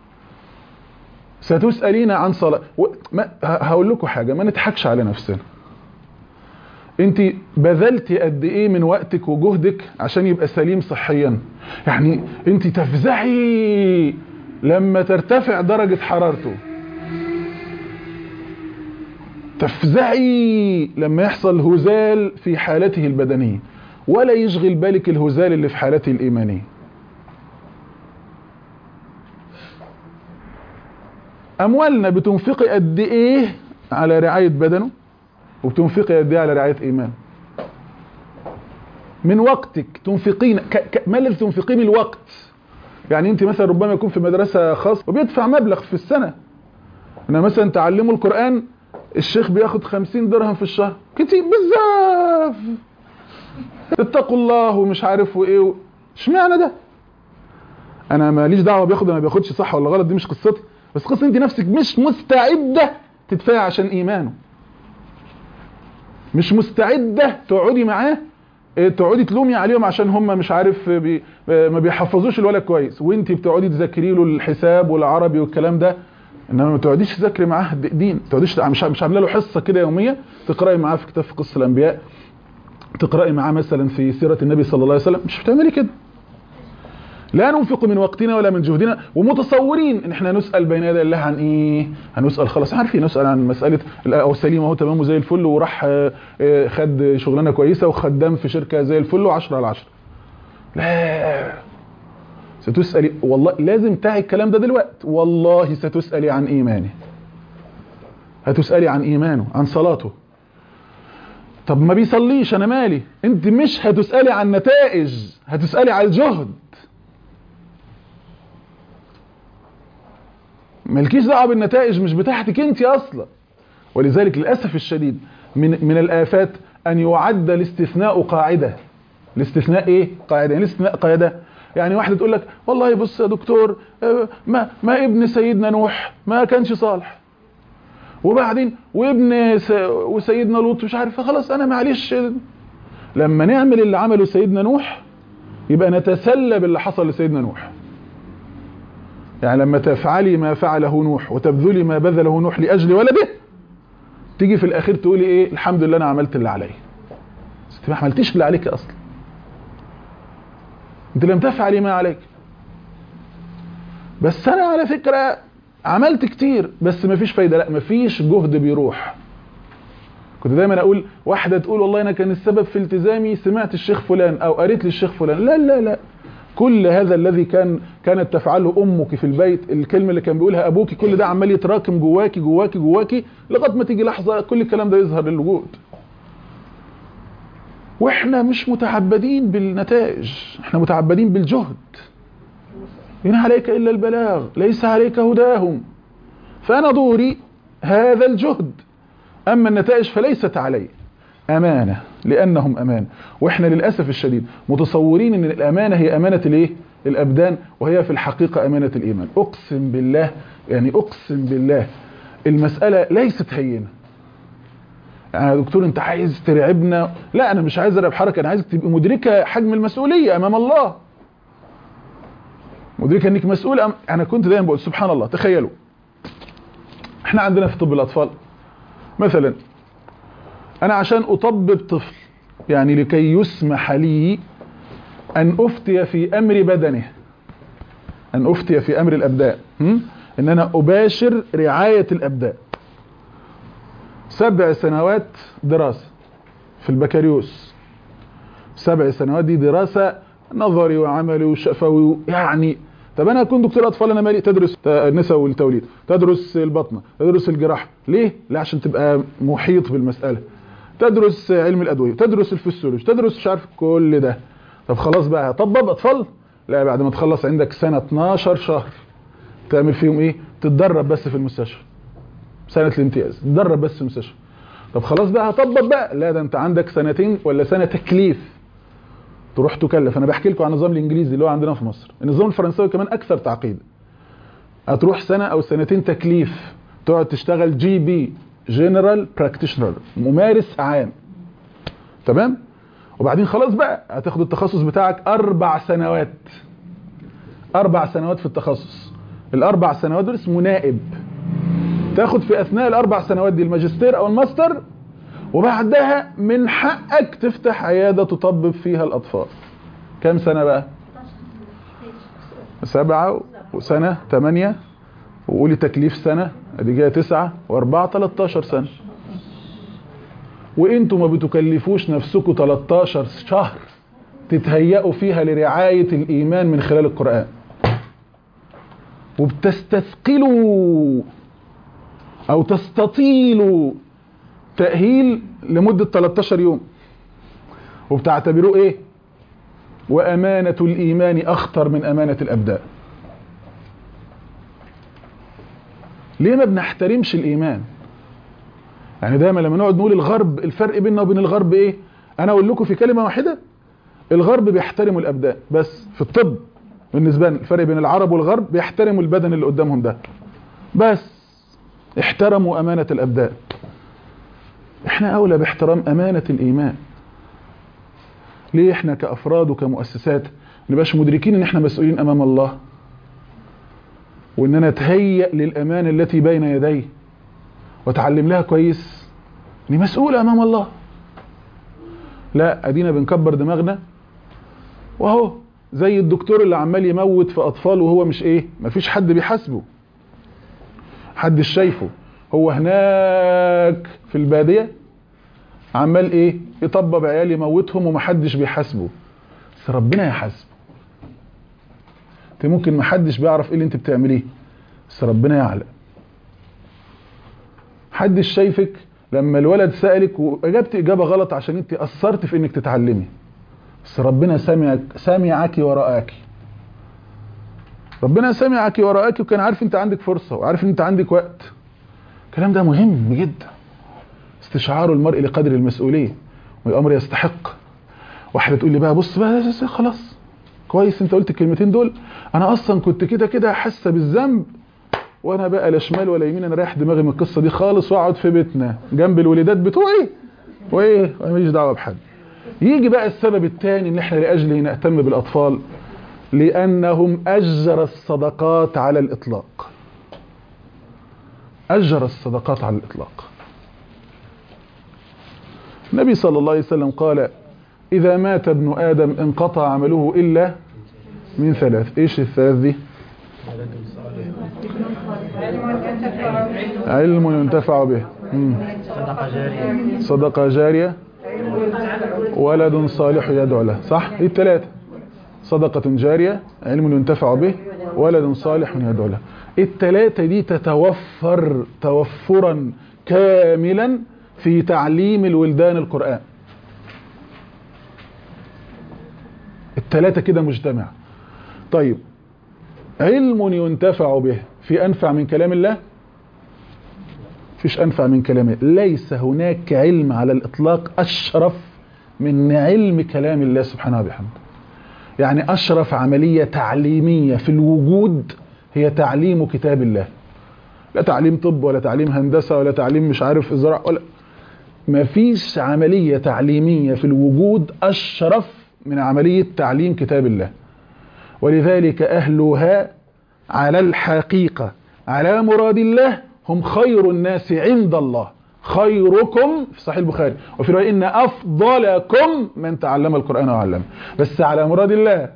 ستسألين عن صلاة. هقول لكم حاجة، ما نضحكش على نفسنا. انت بذلتي قد ايه من وقتك وجهدك عشان يبقى سليم صحيا؟ يعني انت تفزعي لما ترتفع درجة حرارته، تفزعي لما يحصل هزال في حالته البدنية، ولا يشغل بالك الهزال اللي في حالته الإيمانية. أموالنا بتنفقي قد إيه على رعاية بدنه، وبتنفقي قد إيه على رعاية إيمان. من وقتك تنفقين ك... ك... ما الذي تنفقيه من الوقت؟ يعني أنت مثلا ربما يكون في مدرسة خاصة وبيدفع مبلغ في السنة. أنا مثلا تعلموا القرآن الشيخ بياخد خمسين درهم في الشهر، كتير بزاف. اتقوا الله ومش عارف وايه و... اشمعنى ده؟ انا ماليش دعوه بياخد ما بياخدش صح ولا غلط، دي مش قصتي. بس قصه انت نفسك مش مستعده تدفعي عشان ايمانه، مش مستعده تقعدي معاه تقعدي تلومي عليهم عشان هم مش عارف بي... ما بيحفظوش الولد كويس، وانت بتقعدي تذاكري له الحساب والعربي والكلام ده. انما ما تقعديش تذاكري معاه دين، ما تقعديش مش مش عامله له حصه كده يوميه تقراي معاه في كتاب في قصه الانبياء، تقرأي معاه مثلا في سيرة النبي صلى الله عليه وسلم. مش بتعملي كده. لا ننفق من وقتنا ولا من جهدنا، ومتصورين ان احنا نسأل بين يدي الله عن ايه؟ هنسأل خلاص عارفين، نسأل عن مسألة او سليم اهو تمام وزي الفل وراح خد شغلانه كويسه وخدام في شركه زي الفل وعشرة على عشرة. لا، ستسألي والله، لازم تعي الكلام ده دلوقتي. والله ستسألي عن ايمانه، هتسألي عن ايمانه، عن صلاته. طب ما بيصليش، انا مالي؟ انت مش هتسألي عن نتائج، هتسألي عن الجهد. مالكيش دعوه بالنتائج، مش بتاعتك انت اصلا. ولذلك للاسف الشديد من من الآفات ان يعد الاستثناء قاعده. الاستثناء ايه؟ قاعده. يعني الاستثناء قاعده. يعني واحده تقول لك والله بص يا دكتور ما ما ابن سيدنا نوح ما كانش صالح، وبعدين وابن س... وسيدنا لوط مش عارف، خلاص انا معلش لما نعمل اللي عمله سيدنا نوح يبقى نتسلى باللي حصل لسيدنا نوح. يعني لما تفعلي ما فعله نوح وتبذلي ما بذله نوح لاجل ولده، تيجي في الاخير تقولي ايه؟ الحمد لله انا عملت اللي عليا. انت ما عملتيش اللي عليك اصلا، انت لم تفعلي ما عليك. بس انا على فكره عملت كتير بس ما فيش فايده. لا، ما فيش جهد بيروح. كنت دايما اقول واحده تقول والله انا كان السبب في التزامي سمعت الشيخ فلان او قريت للشيخ فلان. لا لا لا، كل هذا الذي كان كانت تفعله امك في البيت، الكلمه اللي كان بيقولها ابوكي، كل ده عمال يتراكم جواكي جواكي جواكي لغايه ما تيجي لحظه كل الكلام ده يظهر للوجود. واحنا مش متعبدين بالنتائج، احنا متعبدين بالجهد. إن عليك الا البلاغ ليس عليك هداهم، فانا دوري هذا الجهد، اما النتائج فليست علي. امانه لانهم امان. واحنا للاسف الشديد متصورين ان الامانه هي امانه الايه؟ الابدان، وهي في الحقيقه امانه الايمان. اقسم بالله، يعني اقسم بالله المساله ليست هينه. يعني يا دكتور انت عايز ترعبنا؟ لا، انا مش عايز ارعب حركه، انا عايزك تبقى مدركه حجم المسؤوليه امام الله، مدركه انك مسؤول أم... انا كنت دايما بقول سبحان الله، تخيلوا احنا عندنا في طب الاطفال مثلا، انا عشان اطبب طفل يعني لكي يسمح لي ان افتي في امر بدنه، ان افتي في امر الابدان، ان انا اباشر رعايه الابدان، سبع سنوات دراسه في البكالوريوس. سبع سنوات دي دراسه نظري وعملي وشفوي يعني. طب انا اكون دكتور اطفال، انا مالي؟ تدرس النساء والتوليد، تدرس البطنه، تدرس الجراحه. ليه؟ لا عشان تبقى محيط بالمساله. تدرس علم الادويه، تدرس الفسيولوجي، تدرس مش عارف كل ده. طب خلاص بقى هطبب اطفال؟ لا، بعد ما تخلص عندك سنه اتناشر شهر تعمل فيهم ايه؟ تتدرب بس في المستشفى. سنه الامتياز تتدرب بس في المستشفى. طب خلاص بقى هطبب بقى؟ لا، ده انت عندك سنتين ولا سنه تكليف تروح تكلف. انا بحكي لكم عن النظام الانجليزي اللي هو عندنا في مصر. النظام الفرنساوي كمان اكثر تعقيد. هتروح سنه او سنتين تكليف تقعد تشتغل جي بي، جنرال براكتيشنر، ممارس عام. تمام؟ وبعدين خلاص بقى هتاخد التخصص بتاعك اربع سنوات. اربع سنوات في التخصص. الاربع سنوات دول اسمه نائب. تاخد في اثناء الاربع سنوات دي الماجستير او الماستر، وبعدها من حقك تفتح عياده تطبب فيها الاطفال. كم سنه بقى؟ سبعه وسنه ثمانيه، وقولي تكليف سنه، ادي جايه تسعه واربعه تلتاشر سنه. وانتوا ما بتكلفوش نفسكم تلتاشر شهر تتهيئوا فيها لرعايه الايمان من خلال القران، وبتستثقلوا او تستطيلوا تأهيل لمدة تلتاشر يوم، وبتعتبروه ايه؟ وامانة الايمان اخطر من امانة الابدان. ليه ما بنحترمش الايمان؟ يعني دايما لما نقعد نقول الغرب، الفرق بيننا وبين الغرب ايه؟ انا اقول لكم في كلمة واحدة، الغرب بيحترموا الابدان بس. في الطب بالنسبة لنا الفرق بين العرب والغرب بيحترموا البدن اللي قدامهم ده بس، احترموا امانة الابدان. احنا اولى باحترام امانة الايمان. ليه احنا كافراد وكمؤسسات نبقاش مدركين ان احنا مسؤولين امام الله، واننا نتهيأ للامانة التي بين يديه وتعلم لها كويس اني مسؤول امام الله؟ لا، ادينا بنكبر دماغنا، وهو زي الدكتور اللي عمال يموت في اطفال وهو مش ايه؟ مفيش حد بيحاسبه، حدش شايفه. هو هناك في البادية عمال ايه؟ يطبب عيال يموتهم ومحدش بيحاسبه. بس ربنا يحاسبه. انت ممكن محدش بيعرف ايه اللي انت بتعمليه، بس ربنا يعلم. محدش شايفك لما الولد سألك واجبت اجابة غلط عشان انت قصرت في انك تتعلمي، بس ربنا سامعك، سامعك ورآك. ربنا سامعك ورآك وكان عارف انت عندك فرصة وعارف انت عندك وقت. الكلام ده مهم جدا. استشعار المرء لقدر المسؤولية، والامر يستحق. واحده تقول لي بقى بص بقى خلاص كويس انت قلت الكلمتين دول، انا اصلا كنت كده كده حاسه بالذنب، وانا بقى لا شمال ولا يمين، انا رايح دماغي من القصه دي خالص واقعد في بيتنا جنب الوليدات بتوعي وايه ماليش دعوه بحد. يجي بقى السبب الثاني ان احنا لاجله نهتم بالاطفال، لانهم اجر الصدقات على الاطلاق. اجر الصدقات على الاطلاق. النبي صلى الله عليه وسلم قال اذا مات ابن ادم انقطع عمله الا من ثلاث. ايش الثلاث دي؟ علم ينتفع به، صدقة جارية، صدقة جارية، ولد صالح يدعو له. صح؟ ايه الثلاثة؟ صدقة جارية، علم ينتفع به، ولد صالح يدعو له. الثلاثة دي تتوفر توفرا كاملا في تعليم الولدان القرآن. الثلاثة كده مجتمع. طيب علم ينتفع به، في أنفع من كلام الله؟ فيش أنفع من كلام الله. ليس هناك علم على الإطلاق أشرف من علم كلام الله سبحانه وبحمده. يعني أشرف عملية تعليمية في الوجود هي تعليم كتاب الله. لا تعليم طب ولا تعليم هندسة ولا تعليم مش عارف إزراع ولا، ما فيش عملية تعليمية في الوجود أشرف من عملية تعليم كتاب الله. ولذلك أهلها على الحقيقة على مراد الله هم خير الناس عند الله. خيركم في صحيح البخاري وفي رواية إن أفضلكم من تعلم القرآن وعلمه، بس على مراد الله.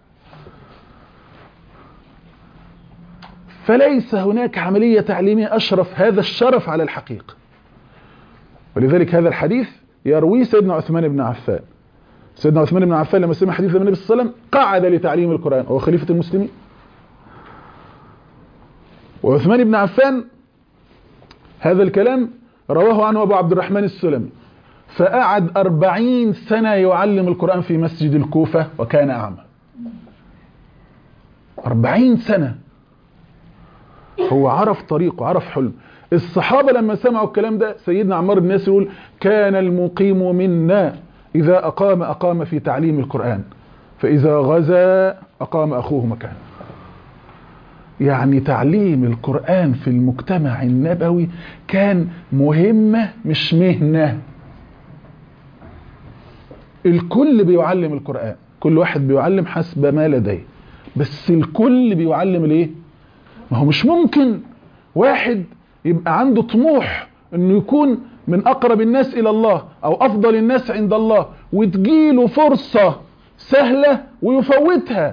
فليس هناك عملية تعليمية أشرف هذا الشرف على الحقيقة. ولذلك هذا الحديث يرويه سيدنا عثمان بن عفان. سيدنا عثمان بن عفان لما سمع حديث النبي صلى الله عليه وسلم قعد لتعليم القرآن، هو خليفة المسلمين. وعثمان بن عفان هذا الكلام رواه عنه أبو عبد الرحمن السلمي، فقعد أربعين سنة يعلم القرآن في مسجد الكوفة وكان أعمى. أربعين سنة هو عرف طريقه، عرف حلم. الصحابة لما سمعوا الكلام ده، سيدنا عمار بن ياسر يقول كان المقيم منا إذا أقام أقام في تعليم القرآن، فإذا غزا أقام أخوه مكانه. يعني تعليم القرآن في المجتمع النبوي كان مهمة مش مهنة. الكل بيعلم القرآن، كل واحد بيعلم حسب ما لديه، بس الكل بيعلم الايه؟ ما هو مش ممكن واحد يبقى عنده طموح انه يكون من اقرب الناس الى الله او افضل الناس عند الله وتجيله فرصة سهلة ويفوتها.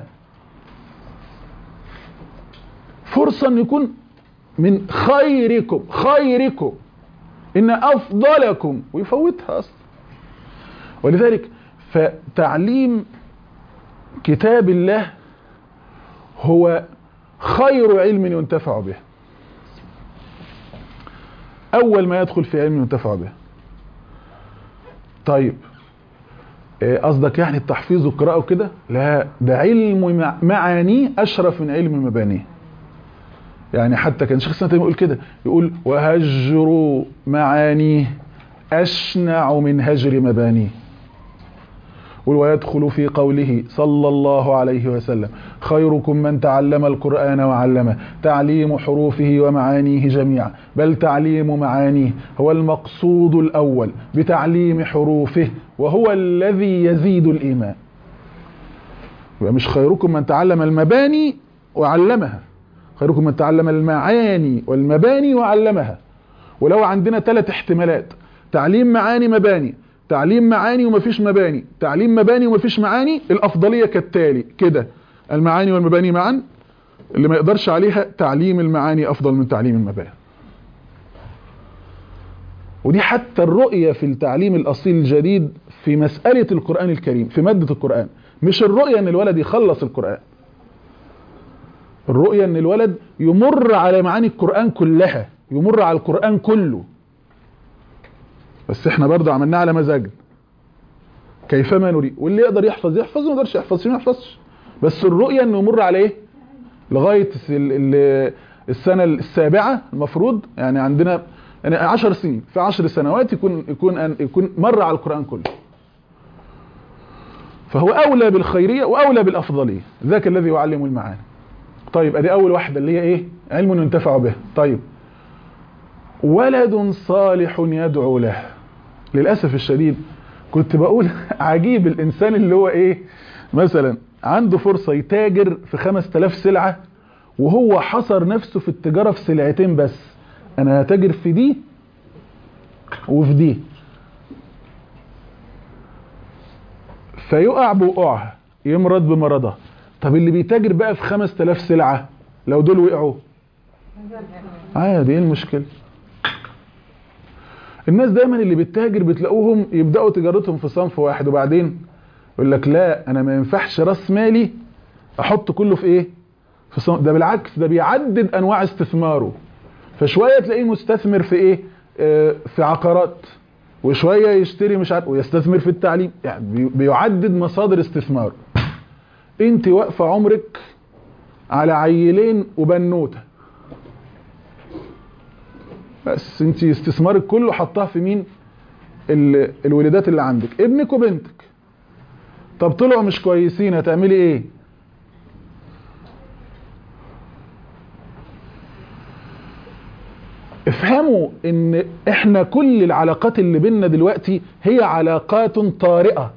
فرصة ان يكون من خيركم خيركم ان افضلكم ويفوتها اصلا. ولذلك فتعليم كتاب الله هو خير علم ينتفع به. اول ما يدخل في علم ينتفع به. طيب قصدك يعني التحفيظ والقراءة وكده؟ لا، ده علم معانيه اشرف من علم مبانيه. يعني حتى كان شيخ الإسلام يقول كده، يقول وهجر معانيه أشنع من هجر مبانيه. ويدخل في قوله صلى الله عليه وسلم خيركم من تعلم القرآن وعلمه. تعليم حروفه ومعانيه جميعا، بل تعليم معانيه هو المقصود الأول بتعليم حروفه، وهو الذي يزيد الإيمان. يبقى مش خيركم من تعلم المباني وعلمها، خيركم من تعلم المعاني والمباني وعلمها. ولو عندنا ثلاث احتمالات: تعليم معاني مباني، تعليم معاني ومفيش مباني، تعليم مباني ومفيش معاني، الأفضلية كالتالي كده: المعاني والمباني معا، اللي ما يقدرش عليها تعليم المعاني أفضل من تعليم المباني. ودي حتى الرؤية في التعليم الأصيل الجديد في مسألة القرآن الكريم، في مادة القرآن، مش الرؤية أن الولد يخلص القرآن، الرؤية أن الولد يمر على معاني القرآن كلها، يمر على القرآن كله. بس احنا برضه عملناه على مزاجنا كيفما نريد، واللي يقدر يحفظ يحفظ، وما يقدرش يحفظ ما يحفظش. بس الرؤية انه يمر على ايه؟ لغاية السنة السابعة المفروض، يعني عندنا يعني عشر سنين، في عشر سنوات يكون يكون يكون مر على القرآن كله. فهو اولى بالخيريه واولى بالافضليه، ذاك الذي يعلم المعاني. طيب ادي اول واحده اللي هي ايه؟ علم ينتفع به. طيب ولد صالح يدعو له. للاسف الشديد كنت بقول عجيب الانسان اللي هو ايه، مثلا عنده فرصه يتاجر في خمسة آلاف سلعه وهو حصر نفسه في التجاره في سلعتين بس، انا هتاجر في دي وفي دي، فيقع بوقعها يمرض بمرضها. طب اللي بيتاجر بقى في خمسة آلاف سلعه لو دول وقعوا عادي، ايه المشكله؟ الناس دايما اللي بتتاجر بتلاقوهم يبداوا تجارتهم في صنف واحد وبعدين يقول لك لا انا ما ينفعش راس مالي احط كله في ايه؟ في صنف. ده بالعكس، ده بيعدد انواع استثماره، فشويه تلاقيه مستثمر في ايه؟ آه في عقارات، وشويه يشتري مش عارف ويستثمر في التعليم، يعني بيعدد مصادر استثمار. انت واقفه عمرك على عيلين وبنوته بس، انت استثمارك كله حطها في مين؟ الولادات اللي عندك، ابنك وبنتك. طب طلعوا مش كويسين هتعملي ايه؟ افهموا ان احنا كل العلاقات اللي بيننا دلوقتي هي علاقات طارئة.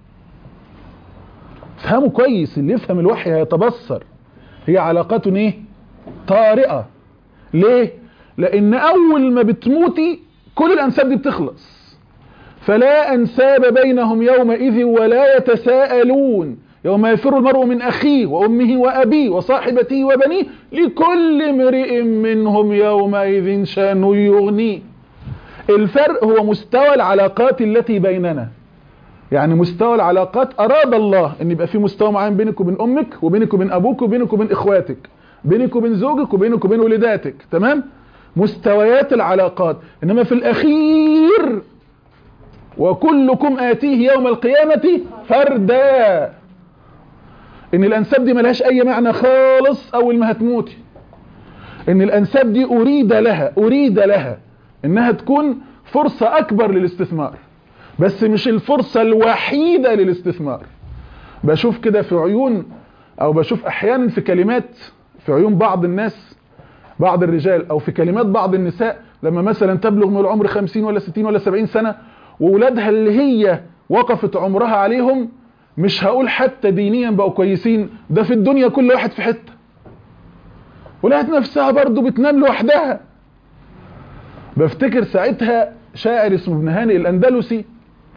افهموا كويس، اللي يفهم الوحي هيتبصر. هي علاقات ايه؟ طارئة. ليه؟ لان اول ما بتموتي كل الانساب دي بتخلص، فلا انساب بينهم يومئذ ولا يتساءلون يوم يفر المرء من اخيه وامه وابيه وصاحبته وبنيه لكل امرئ منهم يومئذ شان يغنيه. الفرق هو مستوى العلاقات التي بيننا، يعني مستوى العلاقات اراد الله ان يبقى في مستوى معين بينك وبين امك وبينك وبين ابوك وبينك وبين اخواتك، بينك وبين زوجك وبينك وبين ولاداتك، تمام؟ مستويات العلاقات. انما في الاخير وكلكم آتيه يوم القيامة فردا، ان الانساب دي ملهاش اي معنى خالص اول ما هتموتي. ان الانساب دي اريد لها اريد لها انها تكون فرصة اكبر للاستثمار، بس مش الفرصة الوحيدة للاستثمار. بشوف كده في عيون، او بشوف احيانا في كلمات في عيون بعض الناس، بعض الرجال، او في كلمات بعض النساء، لما مثلا تبلغ من العمر خمسين ولا ستين ولا سبعين سنة وولادها اللي هي وقفت عمرها عليهم، مش هقول حتى دينيا بقوا كويسين، ده في الدنيا كل واحد في حتة، ولقت نفسها برضو بتنام لوحدها. بفتكر ساعتها شاعر اسمه ابن هانئ الأندلسي،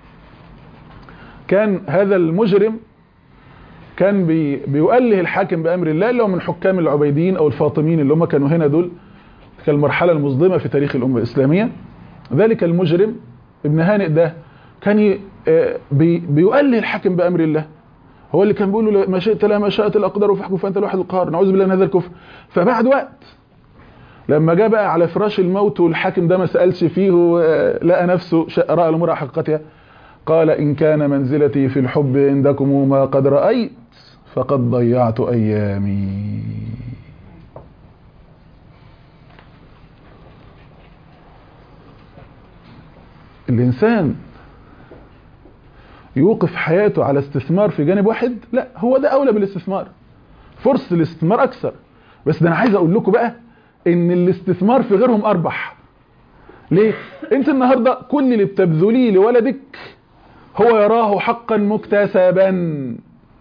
كان هذا المجرم كان بي بيؤله الحاكم بأمر الله، اللي هو من حكام العبيديين أو الفاطميين اللي هم كانوا هنا دول، كان المرحلة المظلمة في تاريخ الأمة الإسلامية. ذلك المجرم ابن هانئ ده كان بي بيؤله الحاكم بأمر الله، هو اللي كان بيقول له ما شئت لا ما شاءت الأقدار فاحكم فأنت الواحد القهار، نعوذ بالله من هذا الكفر. فبعد وقت لما جاء بقى على فراش الموت والحاكم ده ما سألش فيه، لقى نفسه رأى الأمور على حقيقتها، قال إن كان منزلتي في الحب عندكم ما قد رأيت فقد ضيعت أيامي. الإنسان يوقف حياته على استثمار في جانب واحد، لا هو ده أولى بالاستثمار، فرصة الاستثمار أكثر. بس ده أنا عايز أقول لكم بقى إن الاستثمار في غيرهم أربح. ليه؟ أنت النهاردة كل اللي بتبذليه لولدك هو يراه حقا مكتسبا،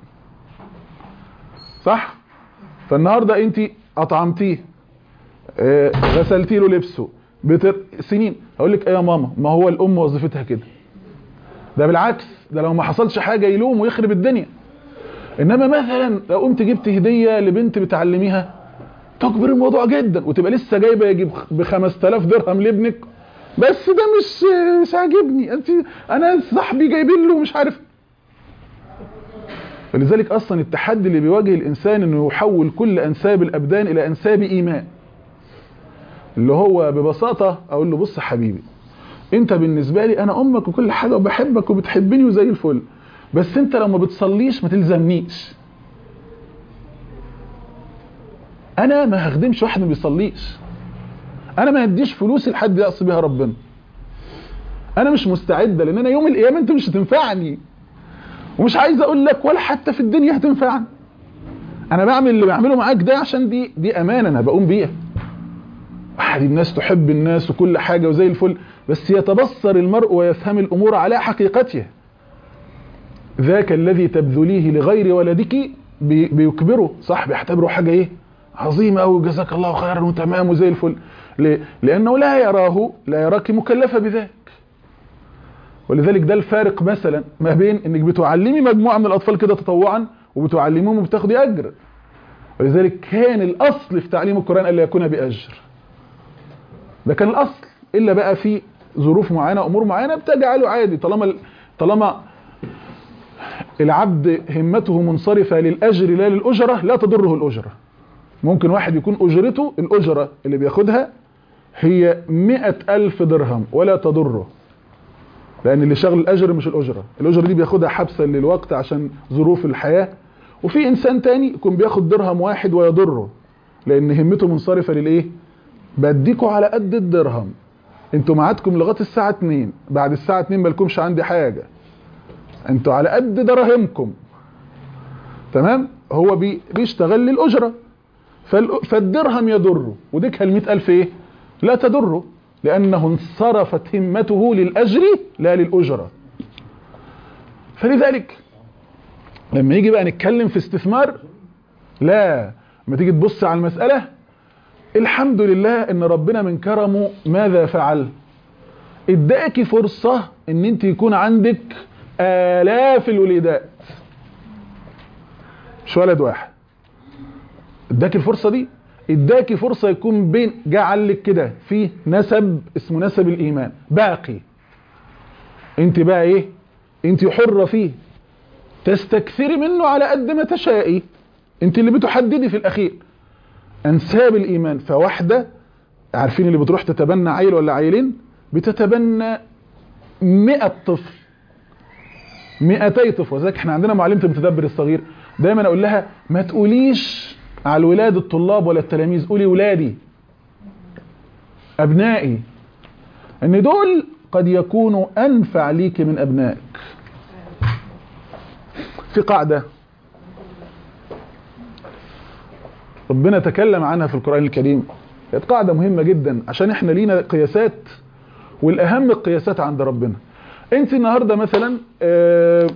صح؟ فالنهاردة أنت أطعمتيه، غسلتي له لبسه بتر... سنين، هقول لك ايه يا ماما، ما هو الام وظيفتها كده. ده بالعكس، ده لو ما حصلش حاجه يلوم ويخرب الدنيا. انما مثلا لو قمت جبت هديه لبنت بتعلميها تكبر الموضوع جدا، وتبقى لسه جايبه يجيب ب خمسة آلاف درهم لابنك، بس ده مش مش عاجبني، انت انا صاحبي جايبين له مش عارف. فلذلك اصلا التحدي اللي بيواجه الانسان انه يحول كل انساب الابدان الى انساب ايمان، اللي هو ببساطة اقول له بص حبيبي، انت بالنسبة لي انا امك وكل حاجة وبحبك وبتحبني وزي الفل، بس انت لو ما بتصليش ما تلزمنيش. انا ما هخدمش واحد ما بيصليش، انا ما هديش فلوسي لحد يقص بيها ربنا، انا مش مستعدة، لان انا يوم القيامة انت مش هتنفعني. ومش عايز اقول لك ولا حتى في الدنيا هتنفعني. انا بعمل اللي بعمله معاك ده عشان دي دي امانه انا بقوم بيها. احد الناس تحب الناس وكل حاجه وزي الفل، بس يتبصر المرء ويفهم الامور على حقيقتها. ذاك الذي تبذليه لغير ولدك بيكبره، صح، بيعتبره حاجه ايه عظيمه قوي، جزاك الله خيرا وتمام وزي الفل. ليه؟ لانه لا يراه لا يراك مكلفه بذاك. ولذلك ده الفارق مثلا ما بين انك بتعلمي مجموعه من الاطفال كده تطوعا وبتعلميهم وبتاخدي اجر. ولذلك كان الاصل في تعليم القران الا يكون باجر، ده كان الاصل، الا بقى في ظروف معينه امور معينه بتجعله عادي. طالما طالما العبد همته منصرفه للاجر لا للاجره لا تضره الاجره. ممكن واحد يكون اجرته الاجره اللي بياخدها هي مئة ألف درهم ولا تضره، لان اللي شغل الاجر مش الاجره، الاجره دي بياخدها حبسا للوقت عشان ظروف الحياه. وفي انسان تاني يكون بياخد درهم واحد ويضره لان همته منصرفه للايه؟ بديكوا على قد الدرهم، انتوا معادكم لغايه الساعه اتنين، بعد الساعه اتنين مالكمش عندي حاجه، انتوا على قد دراهمكم. تمام؟ هو بي بيشتغل للاجره، فالدرهم يضره وديك المئة ألف ايه؟ لا تضره، لأنه انصرفت همته للأجر لا للأجرة. فلذلك لما يجي بقى نتكلم في استثمار، لا، لما تيجي تبص على المسألة، الحمد لله ان ربنا من كرمه ماذا فعل؟ اداكي فرصة ان انت يكون عندك آلاف الوليدات، مش ولد واحد. اداكي الفرصة دي، اداكي فرصة يكون بين جعل لك كده في نسب اسمه نسب الإيمان باقي، انت بقى ايه؟ انت حرة فيه، تستكثري منه على قد ما تشائي، انت اللي بتحددي في الأخير أنساب الإيمان. فواحدة عارفين اللي بتروح تتبنى عيل ولا عيلين بتتبنى مئة طفل، مئتي طفل. وذلك احنا عندنا معلمة المتدبر الصغير دايما اقول لها ما تقوليش على الولاد الطلاب ولا التلاميذ، قولي ولادي ابنائي، ان دول قد يكونوا انفع ليك من ابنائك. في قاعدة ربنا تكلم عنها في القرآن الكريم، كانت قاعدة مهمة جدا عشان احنا لينا قياسات، والاهم القياسات عند ربنا. انت النهاردة مثلا اه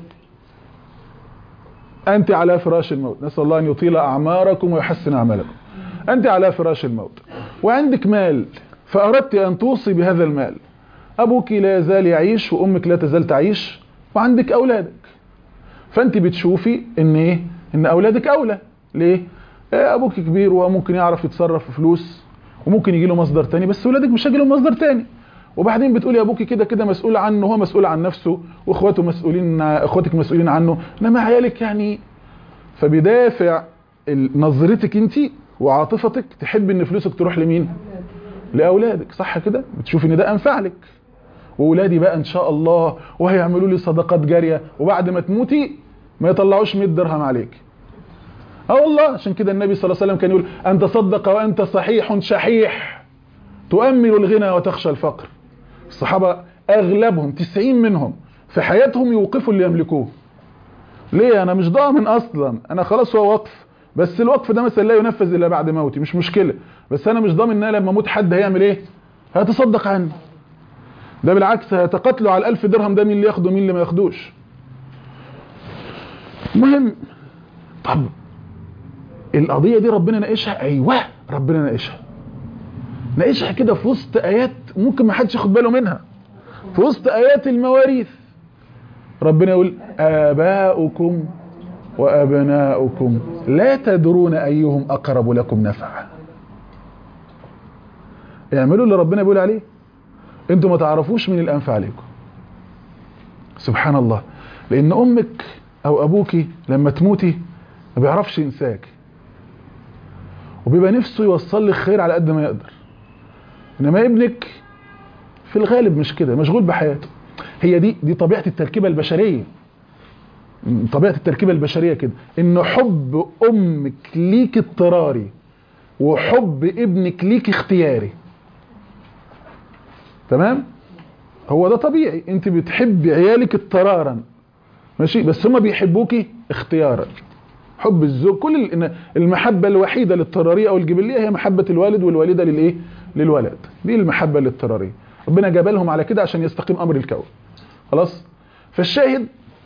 أنت على فراش الموت، نسأل الله أن يطيل أعماركم ويحسن أعمالكم. أنت على فراش الموت وعندك مال، فأردت أن توصي بهذا المال. أبوك لا يزال يعيش وأمك لا تزال تعيش وعندك أولادك، فأنت بتشوفي إن إيه؟ إن أولادك أولى. ليه؟ إيه، أبوك كبير وممكن يعرف يتصرف في فلوس وممكن يجي له مصدر تاني، بس أولادك مش هيجي له مصدر تاني. وبعدين بتقولي أبوك كده كده مسؤول عنه، هو مسؤول عن نفسه، واخواته مسؤولين، اخواتك مسؤولين عنه، انما عيالك يعني. فبدافع نظرتك انت وعاطفتك تحب ان فلوسك تروح لمين؟ لاولادك، صح كده؟ بتشوف ان ده انفع لك. واولادي بقى ان شاء الله وهيعملوا لي صدقات جاريه، وبعد ما تموتي ما يطلعوش مئة درهم عليك. اه والله، عشان كده النبي صلى الله عليه وسلم كان يقول ان تصدق وانت صحيح شحيح تؤمل الغنى وتخشى الفقر. الصحابة أغلبهم تسعين منهم في حياتهم يوقفوا اللي يملكوه. ليه؟ أنا مش ضامن أصلا، أنا خلاص هو وقف، بس الوقف ده مثلا لا ينفذ إلا بعد موتي، مش مشكلة، بس أنا مش ضامن إن أنا لما أموت حد هيعمل إيه؟ هيتصدق عني. ده بالعكس هيتقاتلوا على الألف درهم ده، مين اللي ياخده مين اللي ما ياخدوش. مهم. طب القضية دي ربنا ناقشها؟ أيوه ربنا ناقشها، ناقشها كده في وسط آيات ممكن ما حدش ياخد باله منها، في وسط آيات المواريث. ربنا يقول آباؤكم وأبناؤكم لا تدرون أيهم أقرب لكم نفعا. اعملوا اللي ربنا بيقول عليه، انتوا ما تعرفوش من الأنفع عليكم. سبحان الله، لأن أمك أو أبوك لما تموتي ما بيعرفش ينساك، وبيبقى نفسه يوصل لك خير على قد ما يقدر. انما ابنك في الغالب مش كده، مشغول بحياته. هي دي دي طبيعه التركيبه البشريه، طبيعه التركيبه البشريه كده، ان حب امك ليك اضطراري وحب ابنك ليك اختياري. تمام؟ هو ده طبيعي، انت بتحبي عيالك اضطرارا، ماشي، بس هم بيحبوكي اختيارا. حب الزوج، كل المحبه الوحيده الاضطراريه او الجبليه هي محبه الوالد والوالده للايه؟ للولد. دي المحبه الاضطراريه، ربنا جابلهم على كده عشان يستقيم امر الكون. خلاص. فالشاهد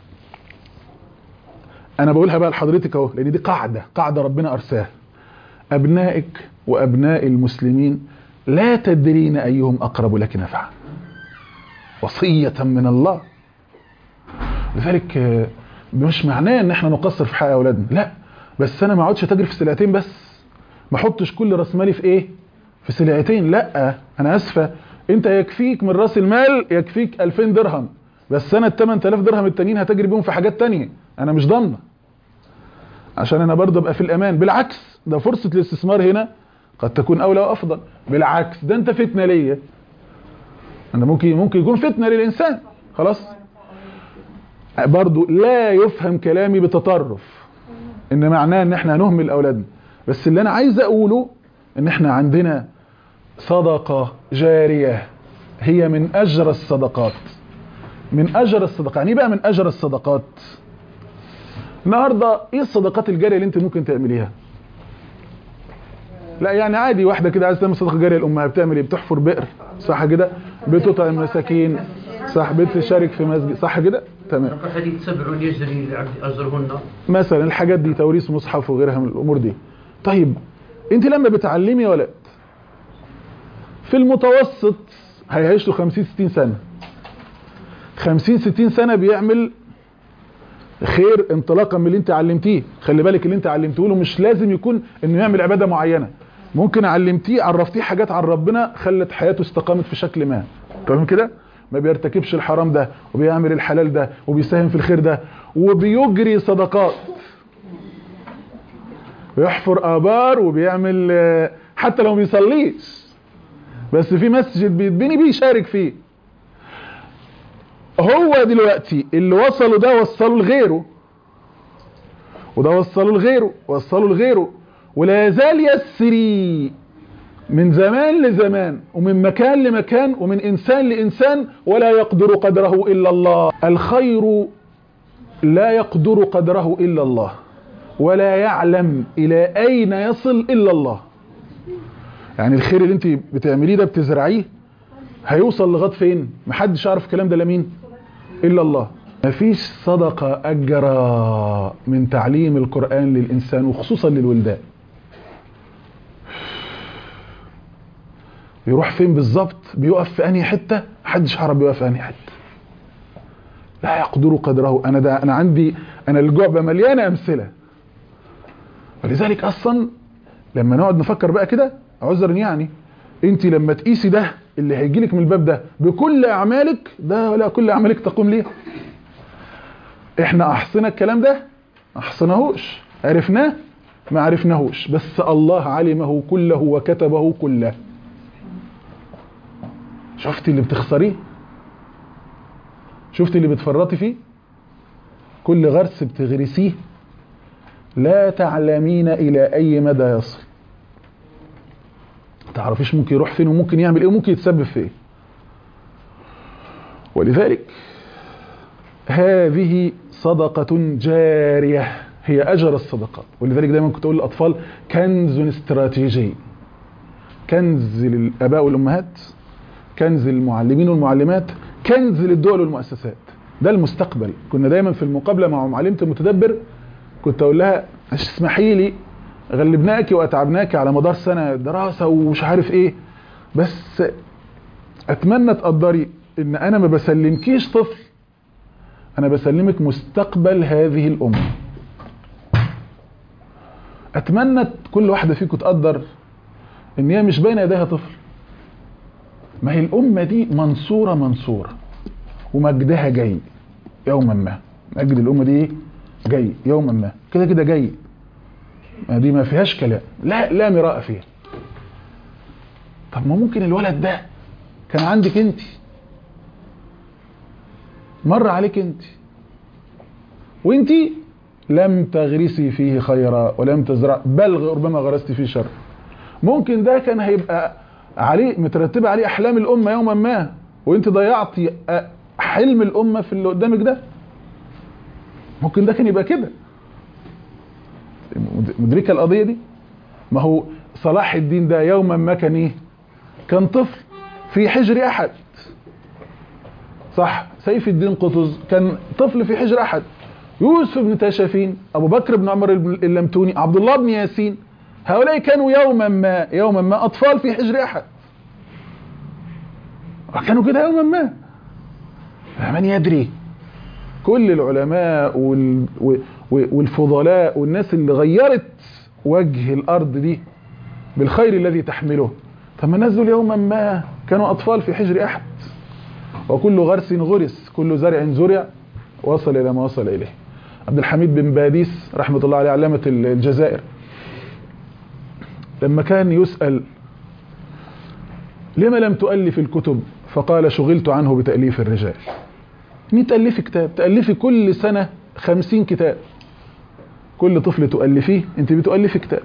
انا بقولها بقى لحضرتك اهو، لان دي قاعده قاعده ربنا ارساها. ابنائك وابناء المسلمين لا تدرين ايهم اقرب لك نفعا، وصيه من الله. لذلك مش معناه ان احنا نقصر في حق اولادنا، لا، بس انا ما اقعدش اتاجر في سلعتين بس، ما احطش كل راس مالي في ايه؟ في سلعتين. لا، انا اسفه، انت يكفيك من راس المال يكفيك ألفين درهم، بس انا ال ثمانية آلاف درهم التانيين هتجري بيهم في حاجات تانية انا مش ضامنه، عشان انا برضه ابقى في الامان. بالعكس، ده فرصه الاستثمار هنا قد تكون اولى وافضل. بالعكس، ده انت فتنه ليا، انا ممكن ممكن يكون فتنه للانسان. خلاص. برضو لا يفهم كلامي بتطرف ان معناه ان احنا هنهمل اولادنا، بس اللي انا عايز اقوله ان احنا عندنا صدقة جارية هي من اجر الصدقات. من اجر الصدقات. يعني بقى من اجر الصدقات. النهارده ايه الصدقات الجارية اللي انت ممكن تعمليها؟ لا يعني عادي، واحده كده عايزه تعمل صدقه جاريه لامها بتعمل ايه؟ بتحفر بئر، صح كده؟ بتطعم مساكين، صح؟ بتشارك في مسجد، صح كده؟ تمام. حديث سبع يجري للعبد اجرهن مثلا الحاجات دي، توريث مصحف وغيرها من الامور دي. طيب انت لما بتعلمي ولد في المتوسط هيعيش له خمسين ستين سنه، خمسين ستين سنه بيعمل خير انطلاقا من اللي انت علمتيه. خلي بالك اللي انت علمته له مش لازم يكون انه يعمل عباده معينه، ممكن علمتيه عرفتيه حاجات عن ربنا خلت حياته استقامت في شكل ما. تمام كده؟ ما بيرتكبش الحرام ده وبيعمل الحلال ده وبيساهم في الخير ده وبيجري صدقات، ويحفر آبار وبيعمل، حتى لو بيصليش بس في مسجد بيتبني بيشارك فيه. هو دلوقتي اللي وصلوا ده وصلوا لغيره، وده وصلوا لغيره وصلوا لغيره، ولا يزال يسري من زمان لزمان ومن مكان لمكان ومن إنسان لإنسان، ولا يقدر قدره إلا الله. الخير لا يقدر قدره إلا الله، ولا يعلم إلى أين يصل إلا الله. يعني الخير اللي انت بتعمليه ده بتزرعيه هيوصل لغايه فين؟ محدش يعرف الكلام ده لمين؟ إلا الله. مفيش صدقة أجرى من تعليم القرآن للإنسان وخصوصا للولدان. يروح فين بالظبط؟ بيقف في أنهي حتة؟ محدش يعرف بيقف في أنهي حتة. لا يقدر قدره. أنا ده أنا عندي أنا الجعبة مليانة أمثلة. ولذلك أصلا لما نقعد نفكر بقى كده عذرا، يعني أنت لما تقيسي ده اللي هيجيلك من الباب ده بكل أعمالك ده، ولا كل أعمالك تقوم ليه؟ احنا احصنا الكلام ده؟ احصناهوش. عرفناه؟ ما عرفناهوش، بس الله علمه كله وكتبه كله. شفتي اللي بتخسريه؟ شفتي اللي بتفرطي فيه؟ كل غرس بتغرسيه لا تعلمين الى اي مدى يصل. تعرفيش ممكن يروح فين وممكن يعمل ايه وممكن يتسبب في ايه. ولذلك هذه صدقة جارية هي أجر الصدقات. ولذلك دايما كنت أقول للأطفال كنز استراتيجي، كنز للآباء والأمهات، كنز للمعلمين والمعلمات، كنز للدول والمؤسسات. ده المستقبل. كنا دايما في المقابلة مع معلمة المتدبر كنت أقول لها اسمحي لي غلبناكي وأتعبناكي على مدار سنة دراسة ومش عارف إيه، بس أتمنى تقدري إن أنا ما بسلمكيش طفل، أنا بسلمك مستقبل هذه الأمة. أتمنى كل واحدة فيكم تقدر إن هي مش بين يديها طفل. ما هي الأمة دي منصورة منصورة ومجدها جاي يوما ما. مجد الأمة دي جاي يوما ما، كده كده جاي، ما دي ما فيهاش كلام، لا لا مراء فيها. طب ما ممكن الولد ده كان عندك انت، مر عليك انت وانت لم تغرسي فيه خيرا ولم تزرع، بل ربما غرست فيه شر. ممكن ده كان هيبقى عليه مترتبه عليه احلام الامه يوما ما، وانت ضيعتي حلم الامه في اللي قدامك ده. ممكن ده كان يبقى كده. مدركه القضيه دي؟ ما هو صلاح الدين ده يوما ما كان ايه؟ كان طفل في حجر احد، صح؟ سيف الدين قطز كان طفل في حجر احد، يوسف بن تاشفين، ابو بكر بن عمر اللمتوني، عبد الله بن ياسين، هؤلاء كانوا يوما ما يوما ما اطفال في حجر احد، كانوا كده يوما ما. من يدري؟ كل العلماء والفضلاء والناس اللي غيرت وجه الارض دي بالخير الذي تحمله، طب ما نزلوا يوما ما كانوا اطفال في حجر احد. وكل غرس غرس، كل زرع زرع، وصل الى ما وصل اليه. عبد الحميد بن باديس رحمه الله عليه، علامه الجزائر، لما كان يسأل لما لم تؤلف الكتب، فقال شغلت عنه بتأليف الرجال. اني تألفي كتاب، تألفي كل سنة خمسين كتاب، كل طفل تؤلفيه انت بتؤلفي كتاب.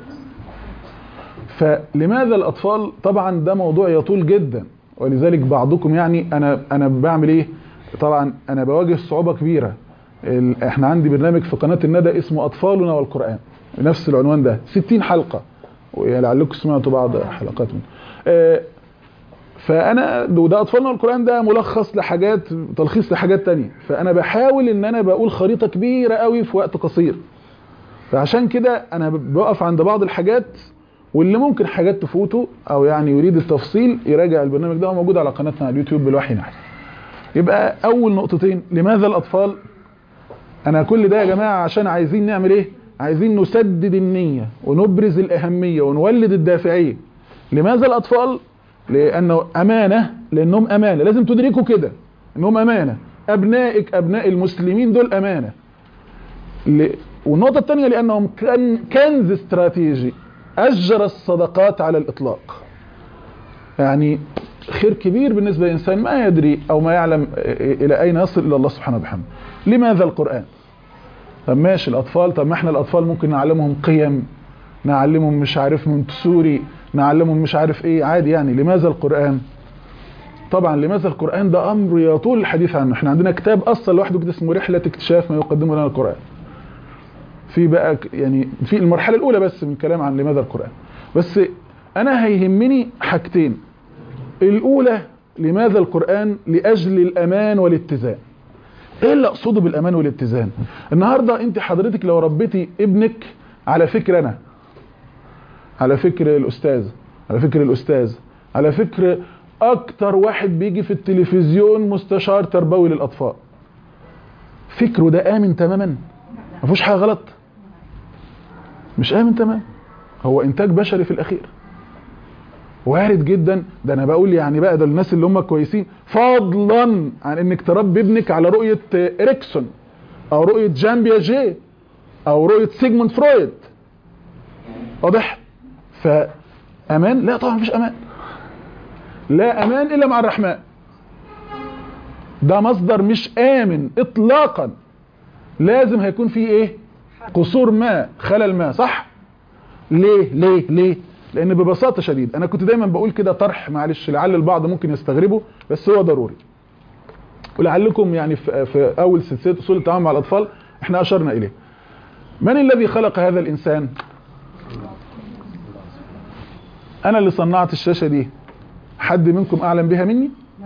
فلماذا الأطفال؟ طبعا ده موضوع يطول جدا، ولذلك بعضكم يعني انا انا بعمل ايه؟ طبعا انا بواجه صعوبة كبيرة. احنا عندي برنامج في قناة الندى اسمه أطفالنا والقرآن، نفس العنوان ده، ستين حلقة، ولعلكم سمعتوا بعض حلقات منه. آه فانا وده اطفالنا والقرآن ده ملخص لحاجات، تلخيص لحاجات تانية، فانا بحاول ان انا بقول خريطة كبيرة قوي في وقت قصير. فعشان كده انا بقف عند بعض الحاجات، واللي ممكن حاجات تفوته او يعني يريد التفصيل يراجع البرنامج ده، موجود على قناتنا على اليوتيوب بالوحي نحن. يبقى اول نقطتين، لماذا الاطفال؟ انا كل ده يا جماعة عشان عايزين نعمل ايه؟ عايزين نسدد النية ونبرز الاهمية ونولد الدافعية. لماذا الاطفال؟ لانه امانة، لانهم امانة، لازم تدركوا كده انهم امانة. ابنائك ابناء المسلمين دول امانة. ل... والنقطة الثانية لانهم كان كنز استراتيجي، اجر الصدقات على الاطلاق. يعني خير كبير بالنسبة للإنسان ما يدري أو ما يعلم إلى أين يصل إلى الله سبحانه وبحمده. لماذا القرآن؟ طب ماشي الأطفال، طب ما احنا الأطفال ممكن نعلمهم قيم، نعلمهم مش عارف مونتسوري، نعلمهم مش عارف ايه، عادي يعني. لماذا القرآن؟ طبعا لماذا القرآن ده أمر يطول الحديث عنه. احنا عندنا كتاب أصلا لوحده كده اسمه رحلة اكتشاف ما يقدمه لنا القرآن. في بقى يعني في المرحلة الأولى بس من كلام عن لماذا القرآن. بس أنا هيهمني حاجتين. الأولى لماذا القرآن؟ لأجل الأمان والاتزان. ايه اللي اقصده بالامان والاتزان؟ النهارده انت حضرتك لو ربيتي ابنك على فكر انا، على فكر الاستاذ، على فكر الاستاذ، على فكر اكتر واحد بيجي في التلفزيون مستشار تربوي للاطفال، فكره ده امن تماما؟ ما فيهوش حاجه غلط؟ مش امن تمام، هو انتاج بشري في الاخير، وارد جدا. ده انا بقول يعني بقى ده الناس اللي هم كويسين، فضلا عن انك تربي ابنك على رؤية إريكسون او رؤية جان بياجيه او رؤية سيجموند فرويد. واضح؟ فامان؟ لا طبعا مفيش امان، لا امان الا مع الرحمن. ده مصدر مش امن اطلاقا، لازم هيكون فيه ايه؟ قصور ما، خلل ما، صح؟ ليه ليه ليه؟ لان ببساطه شديد انا كنت دايما بقول كده طرح، معلش لعل البعض ممكن يستغربه بس هو ضروري، ولعلكم يعني في, في اول سلسله اصول التعامل مع الاطفال احنا اشرنا اليه. من الذي خلق هذا الانسان؟ انا اللي صنعت الشاشه دي، حد منكم اعلم بها مني؟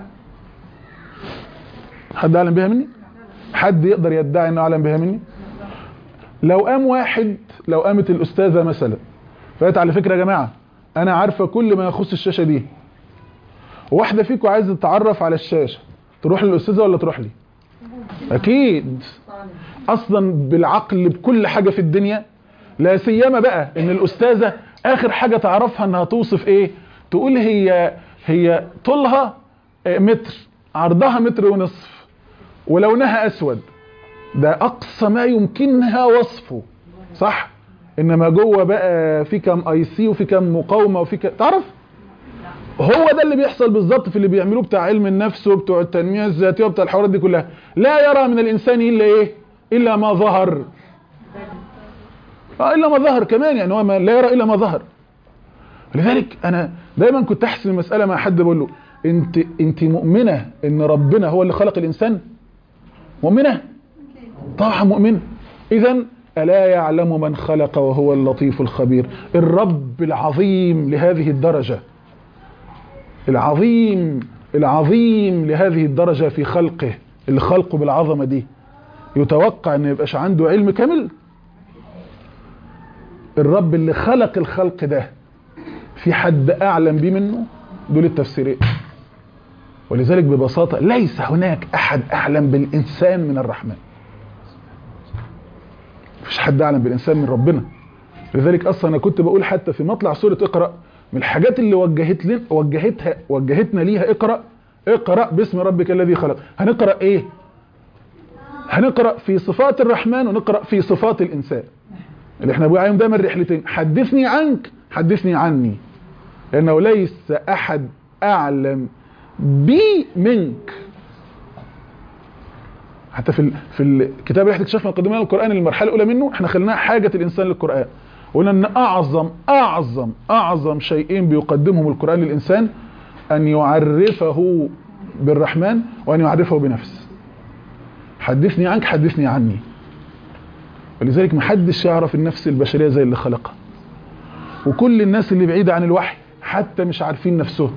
حد اعلم بها مني؟ حد يقدر يدعي انه اعلم بها مني؟ لو قام واحد، لو قامت الاستاذه مثلا فقالت على فكره يا جماعه انا عارفه كل ما يخص الشاشه دي، واحده فيكم عايزه تتعرف على الشاشه، تروح للاستاذه ولا تروح لي؟ اكيد. اصلا بالعقل بكل حاجه في الدنيا، لا سيما بقى ان الاستاذه اخر حاجه تعرفها انها توصف ايه؟ تقول هي هي طولها متر، عرضها متر ونصف، ولونها اسود. ده اقصى ما يمكنها وصفه، صح؟ انما جوه بقى في كام اي سي وفي كام مقاومه وفي كام، تعرف؟ هو ده اللي بيحصل بالظبط في اللي بيعملوه بتاع علم النفس وبتوع التنميه الذاتيه وبتاع الحوارات دي كلها. لا يرى من الانسان الا ايه؟ الا ما ظهر. اه الا ما ظهر كمان، يعني هو ما لا يرى الا ما ظهر. لذلك انا دايما كنت احسن المساله مع حد بقول له انت انت مؤمنه ان ربنا هو اللي خلق الانسان؟ مؤمنه؟ طبعا مؤمنه. إذا ألا يعلم من خلق وهو اللطيف الخبير. الرب العظيم لهذه الدرجة، العظيم العظيم لهذه الدرجة في خلقه، اللي خلقه بالعظمة دي، يتوقع أن يبقاش عنده علم كامل؟ الرب اللي خلق الخلق ده في حد أعلم بيه منه؟ دول التفسيرين. ولذلك ببساطة ليس هناك أحد أعلم بالإنسان من الرحمن. مفيش حد أعلم بالإنسان من ربنا. لذلك أصلا أنا كنت بقول حتى في مطلع سورة اقرأ، من الحاجات اللي وجهت لنا وجهتها وجهتنا ليها اقرأ، اقرأ باسم ربك الذي خلق. هنقرأ إيه؟ هنقرأ في صفات الرحمن ونقرأ في صفات الإنسان، اللي احنا بنقول عليهم دايما رحلتين، حدثني عنك حدثني عني، لأنه ليس أحد أعلم بي منك. حتى في في الكتاب رحلة اكتشاف مقدمة القرآن المرحلة الأولى منه احنا خليناها حاجة الإنسان للقرآن، وقلنا أن أعظم أعظم أعظم شيئين بيقدمهم القرآن للإنسان أن يعرفه بالرحمن وأن يعرفه بنفسه. حدثني عنك حدثني عني. ولذلك محدش يعرف النفس البشرية زي اللي خلقها، وكل الناس اللي بعيدة عن الوحي حتى مش عارفين نفسهم.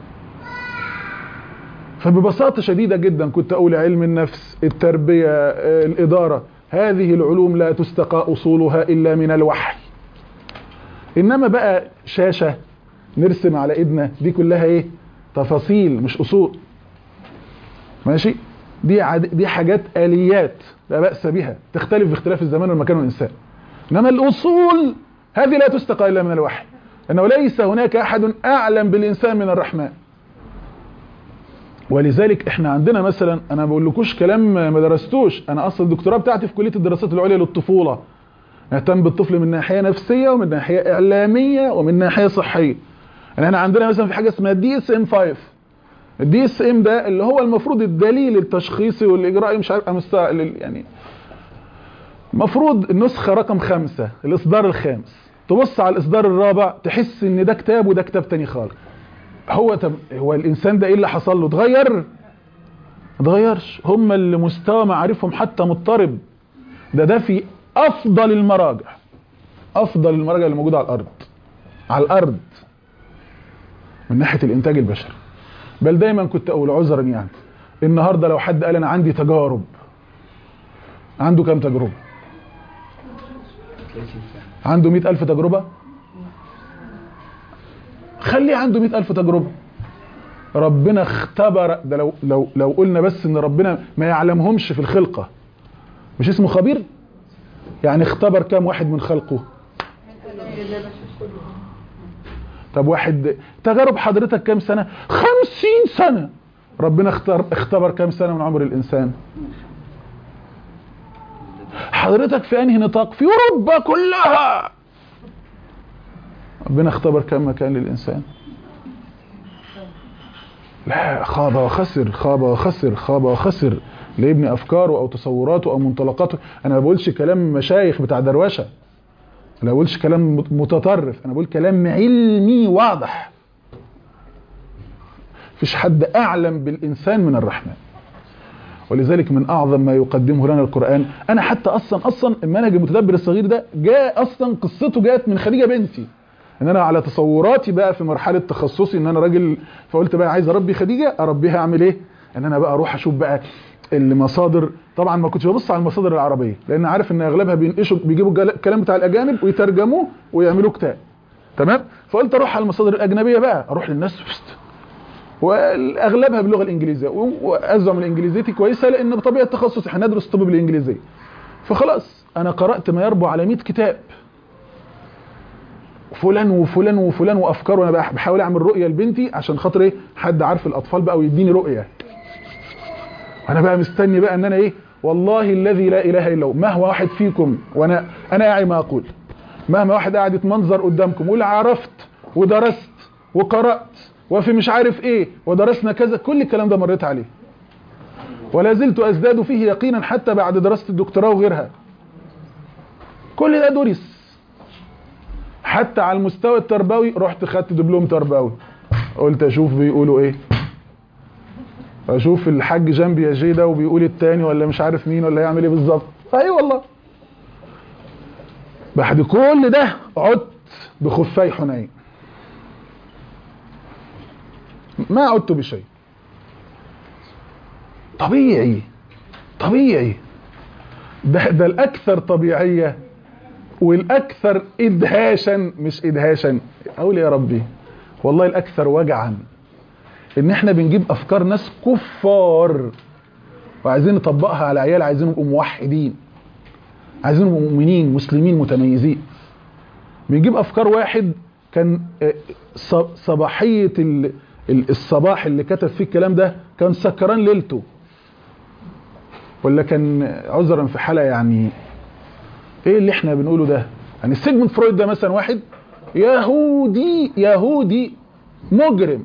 فببساطة شديدة جدا كنت أقول علم النفس، التربية، الإدارة، هذه العلوم لا تستقى أصولها إلا من الوحي. إنما بقى شاشة نرسم على إيدنا دي كلها إيه؟ تفاصيل مش أصول. ماشي؟ دي عد... دي حاجات آليات لا بأس بها، تختلف باختلاف الزمان والمكان والإنسان. إنما الأصول هذه لا تستقى إلا من الوحي، أنه ليس هناك أحد أعلم بالإنسان من الرحمن. ولذلك احنا عندنا مثلا، انا بقول لكوش كلام ما درستوش، انا اصلا الدكتوراه بتاعتي في كليه الدراسات العليا للطفوله، نهتم بالطفل من ناحيه نفسيه ومن ناحيه اعلاميه ومن ناحيه صحيه. يعني احنا عندنا مثلا في حاجه اسمها دي اس ام خمسة. الدي اس ام ده اللي هو المفروض الدليل التشخيصي والاجرائي، مش عارف مستقل يعني، المفروض النسخه رقم خمسة، الاصدار الخامس. تبص على الاصدار الرابع تحس ان ده كتاب وده كتاب تاني خالص. هو طب هو الانسان ده ايه اللي حصل له؟ اتغير؟ ما اتغيرش. هم اللي مستوى معارفهم حتى مضطرب. ده ده في افضل المراجع، افضل المراجع اللي موجوده على الارض، على الارض من ناحيه الانتاج البشري. بل دايما كنت اقول عذرا يعني، النهارده لو حد قال انا عندي تجارب، عنده كام تجربه؟ عنده مئة ألف تجربه؟ خليه عنده مئة ألف تجربة. ربنا اختبر ده. لو لو لو قلنا بس ان ربنا ما يعلمهمش في الخلقة، مش اسمه خبير؟ يعني اختبر كام واحد من خلقه؟ طب واحد تجارب حضرتك كام سنة؟ خمسين سنة. ربنا اختبر اختبر كام سنة من عمر الإنسان؟ حضرتك في انهي نطاق؟ في أوروبا كلها. ربنا اختبر كم مكان للإنسان؟ لا، خاب وخسر خاب وخسر خاب وخسر ليبني أفكاره أو تصوراته أو منطلقاته. أنا ما بقولش كلام مشايخ بتاع دروشة، أنا ما بقولش كلام متطرف، أنا بقول كلام علمي واضح. فيش حد أعلم بالإنسان من الرحمن. ولذلك من أعظم ما يقدمه لنا القرآن، أنا حتى أصلا أصلا المنهج المتدبر الصغير ده جاء أصلا قصته جاءت من خديجة بنتي. ان انا على تصوراتي بقى في مرحله تخصصي ان انا راجل، فقلت بقى عايز اربي خديجه، اربيها اعمل ايه؟ ان انا بقى اروح اشوف بقى المصادر. طبعا ما كنتش ببص على المصادر العربيه، لان عارف ان اغلبها بينقشوا بيجيبوا الكلام بتاع الاجانب ويترجموه ويعملوا كتاب، تمام؟ فقلت اروح على المصادر الاجنبيه بقى، اروح للناس واغلبها باللغه الانجليزيه، وازعم الانجليزيتي كويسه لان بطبيعه تخصصي هندرس طب بالانجليزيه. فخلاص انا قرات ما يربو على مئة كتاب، فلان وفلان وفلان وافكار، وانا بقى بحاول اعمل رؤيه لبنتي عشان خاطر ايه؟ حد عارف الاطفال بقى ويديني رؤيه. انا بقى مستني بقى ان انا ايه؟ والله الذي لا اله الا هو، مهما واحد فيكم وانا انا اعي ما اقول، مهما واحد قاعد يتمنظر قدامكم ويقول عرفت ودرست وقرات وفي مش عارف ايه ودرسنا كذا، كل الكلام ده مريت عليه ولا زلت ازداد فيه يقينا حتى بعد دراسه الدكتوراه وغيرها. كل ده درس. حتى على المستوى التربوي رحت خدت دبلوم تربوي، قلت اشوف بيقولوا ايه، اشوف الحاج جنبي يا جي ده وبيقول التاني ولا مش عارف مين ولا يعمل ايه بالظبط. اي والله بعد كل ده عدت بخفي حنين، ما عدت بشيء. طبيعي طبيعي. ده, ده الأكثر طبيعية والأكثر إدهاشا، مش إدهاشا، أقول يا ربي والله الأكثر وجعا إن إحنا بنجيب أفكار ناس كفار وعايزين نطبقها على عيال، عايزين يبقوا موحدين، عايزين يبقوا مؤمنين مسلمين متميزين. بنجيب أفكار واحد كان صباحية الصباح اللي كتب فيه الكلام ده كان سكران ليلته، ولا كان عذرا في حالة. يعني ايه اللي احنا بنقوله ده؟ يعني سيجموند فرويد ده مثلا واحد يهودي يهودي مجرم،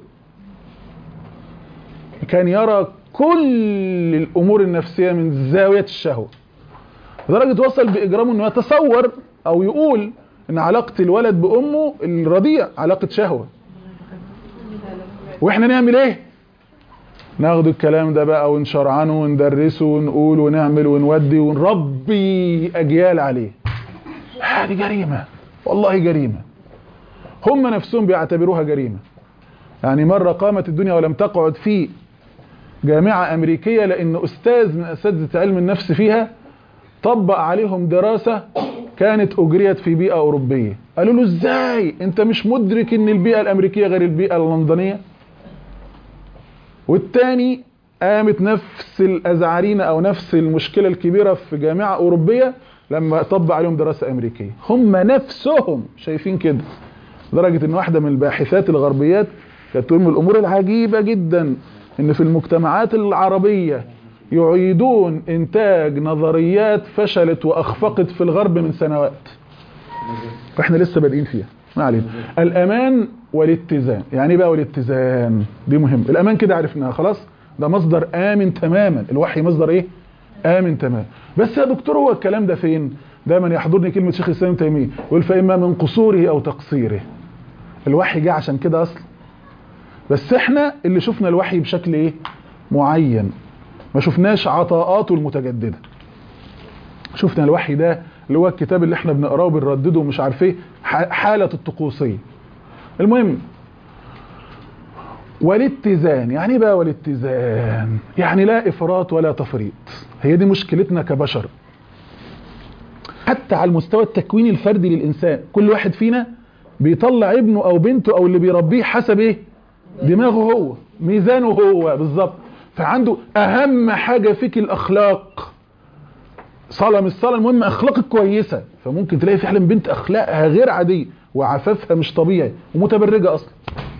كان يرى كل الامور النفسية من زاوية الشهوة، لدرجة وصل باجرامه انه يتصور او يقول ان علاقة الولد بامه الرضيع علاقة شهوة. واحنا نعمل ايه؟ ناخد الكلام ده بقى ونشرعنه وندرسه ونقول ونعمل ونودي ونربي اجيال عليه. هذه جريمة، والله جريمة. هم نفسهم بيعتبروها جريمة. يعني مرة قامت الدنيا ولم تقعد في جامعة امريكية لان استاذ من اساتذة علم النفس فيها طبق عليهم دراسة كانت اجريت في بيئة اوروبية. قالوا له ازاي انت مش مدرك ان البيئة الامريكية غير البيئة اللندنية؟ والتاني قامت نفس الازعرينة او نفس المشكلة الكبيرة في جامعة اوروبية لما طبق عليهم دراسة امريكية. هم نفسهم شايفين كده، لدرجة ان واحدة من الباحثات الغربيات كانت تقول من الامور العجيبة جدا ان في المجتمعات العربية يعيدون انتاج نظريات فشلت واخفقت في الغرب من سنوات واحنا لسه بادئين فيها. ما علينا. الامان والاتزان. يعني ايه بقى والاتزان؟ دي مهم. الامان كده عرفناها خلاص، ده مصدر امن تماما. الوحي مصدر ايه؟ امن تماما. بس يا دكتور هو الكلام ده فين؟ دايما يحضرني كلمه شيخ الاسلام ابن تيميه يقول فاما من قصوره او تقصيره. الوحي جه عشان كده اصلا، بس احنا اللي شفنا الوحي بشكل ايه؟ معين، ما شفناش عطاءاته المتجدده. شفنا الوحي ده اللي هو الكتاب اللي احنا بنقراه وبنردده ومش عارف ايه، حاله الطقوسيه. المهم والاتزان. يعني ايه بقى والاتزان؟ يعني لا افراط ولا تفريط. هي دي مشكلتنا كبشر، حتى على المستوى التكويني الفردي للانسان. كل واحد فينا بيطلع ابنه او بنته او اللي بيربيه حسب ايه؟ دماغه هو، ميزانه هو بالظبط. فعنده اهم حاجه فيك الاخلاق، صلاه مش صلاه، المهم اخلاقك كويسه. فممكن تلاقي فعلا بنت اخلاقها غير عاديه وعفافها مش طبيعي ومتبرجه اصلا،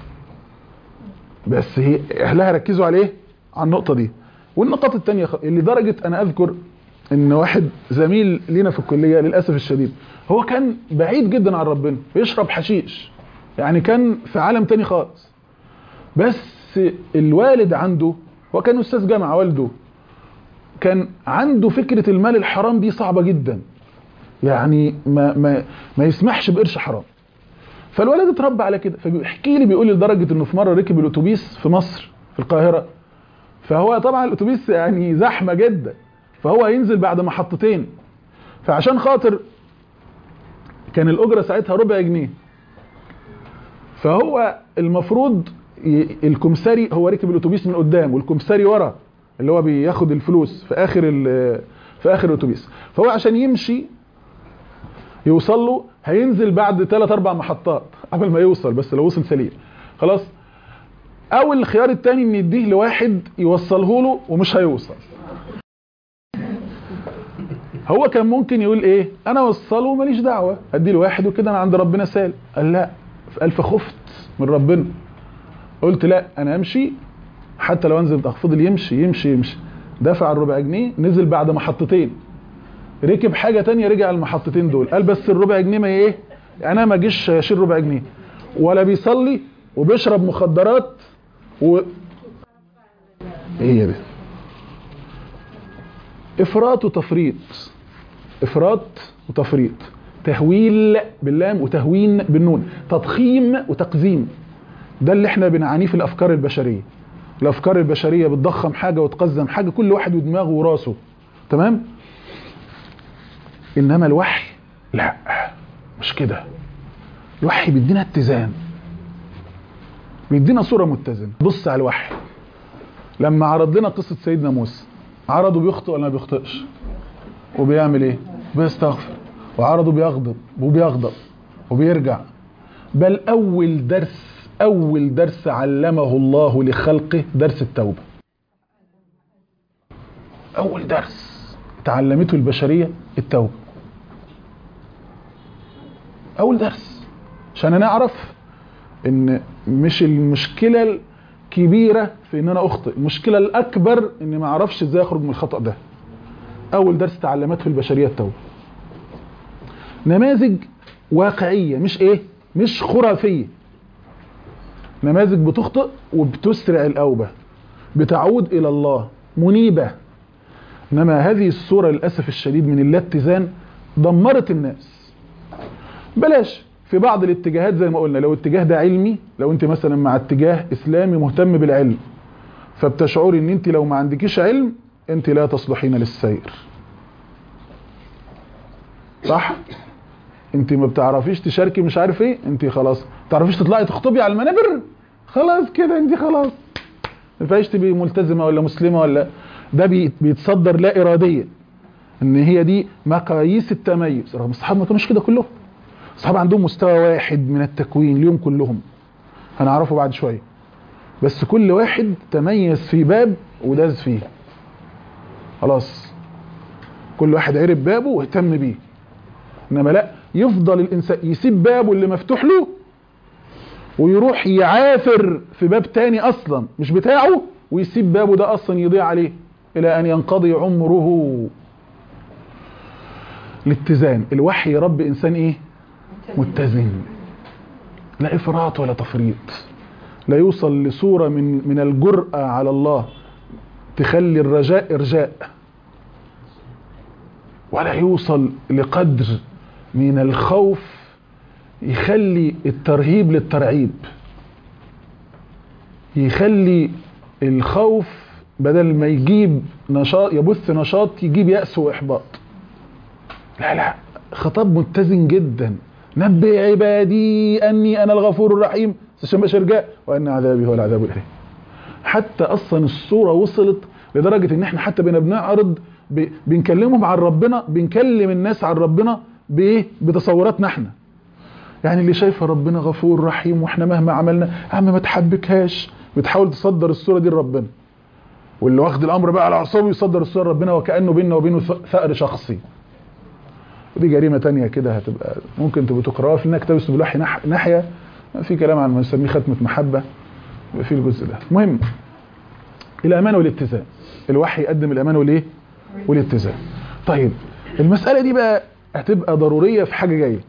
بس هي اهلها ركزوا على ايه؟ على النقطه دي. والنقاط الثانيه اللي درجه انا اذكر ان واحد زميل لينا في الكليه للاسف الشديد هو كان بعيد جدا عن ربنا، بيشرب حشيش، يعني كان في عالم تاني خالص. بس الوالد عنده، هو كان استاذ جامعه، والده كان عنده فكره المال الحرام دي صعبه جدا، يعني ما ما ما يسمحش بقرش حرام. فالولد اتربى على كده. فبيحكي لي بيقول لي لدرجه انه في مره ركب الاتوبيس في مصر في القاهره، فهو طبعا الاتوبيس يعني زحمه جدا، فهو ينزل بعد محطتين، فعشان خاطر كان الاجره ساعتها ربع جنيه، فهو المفروض الكمساري، هو ركب الاتوبيس من قدام والكمساري ورا اللي هو بياخد الفلوس في اخر في اخر الاتوبيس، فهو عشان يمشي يوصل له هينزل بعد ثلاث اربع محطات قبل ما يوصل، بس لو وصل سليم خلاص. او الخيار الثاني ان يديه لواحد يوصله له ومش هيوصل. هو كان ممكن يقول ايه؟ انا اوصله ماليش دعوه، ادي له واحد وكده انا عند ربنا سال. قال لا، الف خفت من ربنا، قلت لا انا امشي حتى لو انزل. فضل يمشي يمشي يمشي، دفع الربع جنيه، نزل بعد محطتين، ركب حاجه تانية، رجع المحطتين دول، قال بس الربع جنيه ما ايه، انا ما اجيش اشيل ربع جنيه. ولا بيصلي وبيشرب مخدرات و ايه يا بيه؟ افراط وتفريط، افراط وتفريط، تهويل باللام وتهوين بالنون، تضخيم وتقزيم. ده اللي احنا بنعانيه في الافكار البشريه. الافكار البشريه بتضخم حاجه وتقزم حاجه، كل واحد ودماغه وراسه، تمام؟ انما الوحي لا، مش كده. الوحي بيدينا اتزان، بيدينا صورة متزنة. بص على الوحي لما عرض لنا قصة سيدنا موسى، عرضه بيخطئ ولا ما بيخطئش؟ وبيعمل ايه؟ بيستغفر. وعرضه بيغضب وبيغضب وبيرجع. بل اول درس اول درس علمه الله لخلقه درس التوبة. اول درس تعلمته البشرية التوبة. اول درس عشان نعرف ان مش المشكلة الكبيرة في ان انا اخطئ، المشكلة الاكبر اني ما اعرفش ازاي اخرج من الخطأ ده. اول درس تعلمته البشرية التوبة. نماذج واقعية، مش ايه مش خرافية، نماذج بتخطئ وبتسرع الأوبة، بتعود الى الله منيبة. انما هذه الصورة للأسف الشديد من الاتزان دمرت الناس. بلاش في بعض الاتجاهات زي ما قلنا، لو اتجاه ده علمي، لو انت مثلا مع اتجاه اسلامي مهتم بالعلم، فبتشعري ان انت لو ما عندكيش علم انت لا تصلحين للسير. صح؟ انت ما بتعرفيش تشاركي مش عارف ايه، انت خلاص ما بتعرفيش تطلعي تخطبي على المنابر، خلاص كده انت خلاص ما ينفعش تبقي ملتزمه ولا مسلمه ولا. ده بيتصدر لا اراديا ان هي دي مقاييس التميز، رغم الصحابه ما كانوش كده كلهم. الصحابه عندهم مستوى واحد من التكوين اليوم كلهم، هنعرفه بعد شويه، بس كل واحد تميز في باب وداز فيه. خلاص كل واحد عرف بابه واهتم بيه. انما لا، يفضل الانسان يسيب بابه اللي مفتوح له ويروح يعافر في باب تاني اصلا مش بتاعه، ويسيب بابه ده اصلا يضيع عليه الى ان ينقضي عمره. الاتزان، الوحي يربي انسان ايه؟ متزن، لا افراط ولا تفريط، لا يوصل لصورة من من الجرأة على الله تخلي الرجاء ارجاء، ولا يوصل لقدر من الخوف يخلي الترهيب للترعيب، يخلي الخوف بدل ما يجيب نشاط يبث نشاط يجيب يأس وإحباط. لا لا، خطاب متزن جدا. نبئ عبادي أني أنا الغفور الرحيم عشان مش رجاء وأن عذابي هو العذاب الأليم. حتى أصلا الصورة وصلت لدرجة إن احنا حتى بنا بنعرض ب... بنكلمهم عن ربنا، بنكلم الناس عن ربنا بايه؟ بتصوراتنا احنا. يعني اللي شايفه ربنا غفور رحيم واحنا مهما عملنا يا عم ما تحبكهاش، بتحاول تصدر الصوره دي لربنا. واللي واخد الامر بقى على اعصابه يصدر الصوره لربنا وكانه بيننا وبينه ثأر شخصي. ودي جريمه تانية كده هتبقى ممكن تبقى تقراها في انك تبث بالوحي ناحيه في كلام عن ما نسميه ختمه محبه في الجزء ده. المهم الامان والاتزان، الوحي يقدم الامان والايه؟ والاتزان. طيب المساله دي بقى هتبقى ضروريه في حاجه جايه.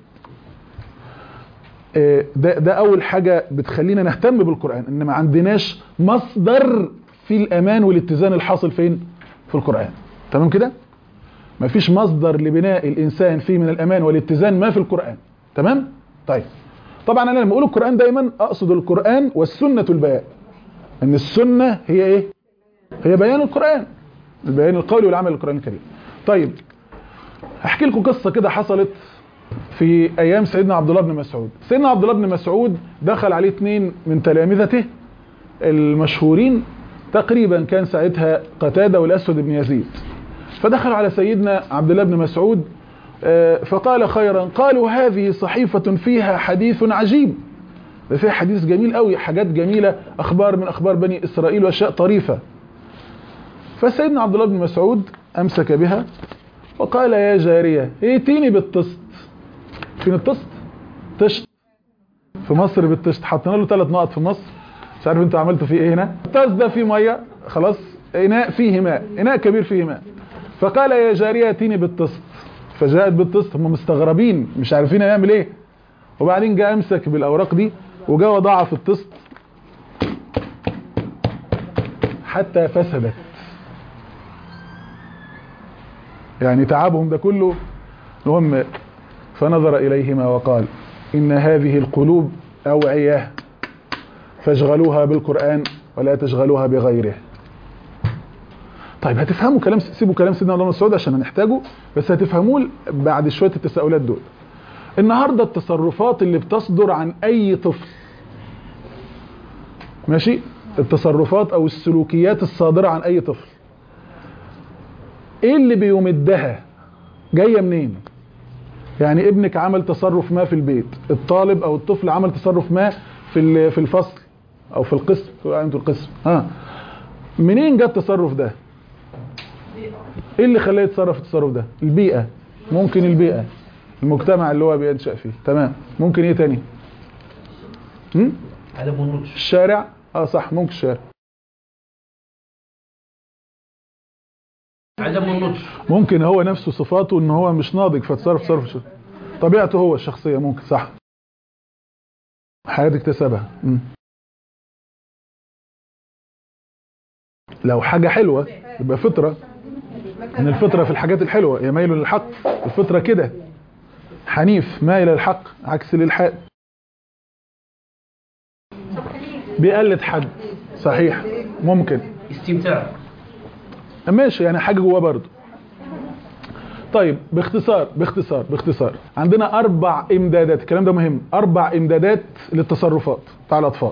ده ده اول حاجه بتخلينا نهتم بالقران، ان ما عندناش مصدر في الامان والاتزان الحاصل فين؟ في القران. تمام كده؟ مفيش مصدر لبناء الانسان فيه من الامان والاتزان ما في القران. تمام؟ طيب طبعا انا لما اقول القران دايما اقصد القران والسنه البيان، ان السنه هي ايه؟ هي بيان القران، البيان القولي والعمل للقران الكريم. طيب احكي لكم قصه كده حصلت في ايام سيدنا عبد الله بن مسعود. سيدنا عبد الله بن مسعود دخل عليه اثنين من تلامذته المشهورين تقريبا، كان ساعتها قتاده والاسود بن يزيد. فدخل على سيدنا عبد الله بن مسعود فقال خيرا. قالوا هذه صحيفه فيها حديث عجيب، فيها حديث جميل قوي، حاجات جميله، اخبار من اخبار بني اسرائيل واشياء طريفه. فسيدنا عبد الله بن مسعود امسك بها وقال يا جاريه ائتيني بالطست. فين الطست؟ طشت في مصر بالطشت، حطينا له ثلاث نقط في مصر، مش عارف انتوا عملتوا فيه ايه هنا. الطست ده فيه ميه، خلاص اناء فيه ماء، اناء كبير فيه ماء. فقال يا جاريه ائتيني بالطست، فجاءت بالطست. هم مستغربين مش عارفين هيعمل ايه. وبعدين جاء امسك بالاوراق دي وجاء وضعها في الطست حتى فسدت. يعني تعبهم ده كله. المهم فنظر إليهما وقال إن هذه القلوب أوعية فاشغلوها بالقرآن ولا تشغلوها بغيره. طيب هتفهموا كلام، سيبوا كلام سيدنا عبد الله بن مسعود عشان هنحتاجه، بس هتفهموه بعد شوية التساؤلات دول. النهاردة التصرفات اللي بتصدر عن اي طفل، ماشي، التصرفات او السلوكيات الصادرة عن اي طفل، ايه اللي بيمدها؟ جاية منين؟ يعني ابنك عمل تصرف ما في البيت، الطالب او الطفل عمل تصرف ما في في الفصل او في القسم، انتوا القسم، ها، منين جاء التصرف ده؟ ايه اللي خلاه يتصرف التصرف ده؟ البيئة، ممكن البيئة، المجتمع اللي هو بينشأ فيه، تمام. ممكن ايه تاني؟ عدم النضج. الشارع، اه صح، ممكن الشارع. عدم النضج. ممكن هو نفسه صفاته ان هو مش ناضج فتصرف تصرف شو. طبيعته هو الشخصية، ممكن، صح. حياة اكتسبها. مم. لو حاجة حلوة يبقى فطرة، ان الفطرة في الحاجات الحلوة هي ميل للحق، الفطرة كده حنيف مايل للحق عكس الالحاد. بيقلد حد، صحيح، ممكن استمتاع، ماشي، يعني حاجة جواه برضه. طيب باختصار باختصار باختصار عندنا اربع امدادات، الكلام ده مهم، اربع امدادات للتصرفات بتاع الاطفال.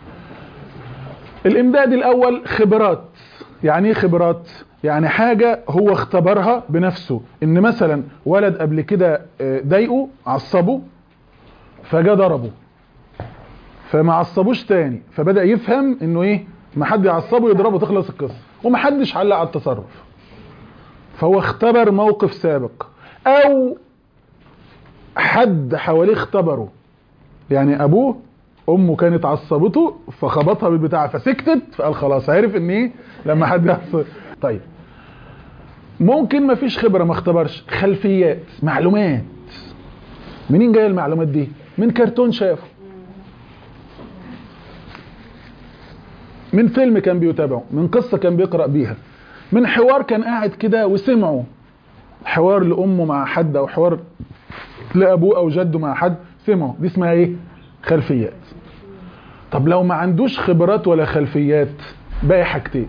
الامداد الاول خبرات. يعني ايه خبرات؟ يعني حاجة هو اختبرها بنفسه، ان مثلا ولد قبل كده ضايقه، عصبه، فجاء ضربه، فما عصبوش تاني، فبدأ يفهم انه ايه، ما حد يعصبه يضربه تخلص القصة، وما حدش علق على التصرف، فهو اختبر موقف سابق، او حد حواليه اختبره. يعني ابوه امه كانت عصبته فخبطها بالبتاع فسكتت، فقال خلاص عرف ان ايه لما حد يعصب. طيب ممكن ما فيش خبرة، ما اختبرش، خلفيات، معلومات. منين جايه المعلومات دي؟ من كرتون شافه، من فيلم كان بيتابعه، من قصة كان بيقرأ بيها، من حوار كان قاعد كده وسمعه، حوار لأمه مع حد او حوار لأبوه او جده مع حد سمعه، دي اسمها ايه؟ خلفيات. طب لو ما عندوش خبرات ولا خلفيات، باقي حاجتين،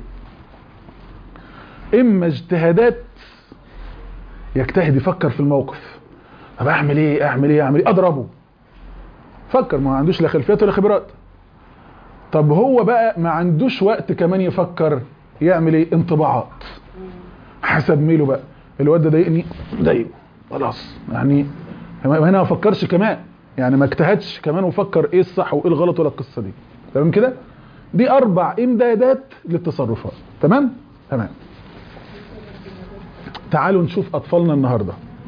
اما اجتهادات، يجتهد يفكر في الموقف، طب اعمل ايه اعمل ايه اعمل ايه اضربه، فكر، ما عندوش لا خلفيات ولا خبرات. طب هو بقى ما عندوش وقت كمان يفكر، يعمل ايه؟ انطباعات، حسب ميله بقى، الواد ده ضايقني ضايقه خلاص، يعني هنا ما فكرش كمان، يعني ما اجتهدش كمان وفكر ايه الصح وايه الغلط ولا القصه دي، تمام كده؟ دي اربع امدادات للتصرفات، تمام تمام. تعالوا نشوف اطفالنا النهارده.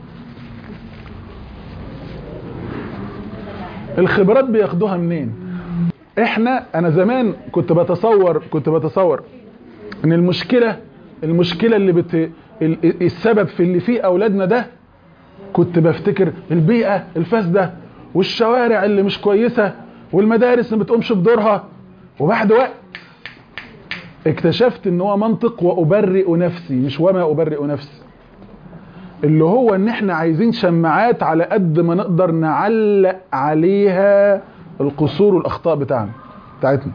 الخبرات بياخدوها منين؟ احنا انا زمان كنت بتصور كنت بتصور ان المشكله المشكله اللي بت السبب في اللي فيه اولادنا ده، كنت بفتكر البيئه الفاسده والشوارع اللي مش كويسه والمدارس اللي ما بتقومش بدورها. وبعد وقت اكتشفت ان هو منطق وابرئ نفسي، مش وما ابرئ نفسي، اللي هو ان احنا عايزين شماعات على قد ما نقدر نعلق عليها القصور والاخطاء بتاعنا بتاعتنا.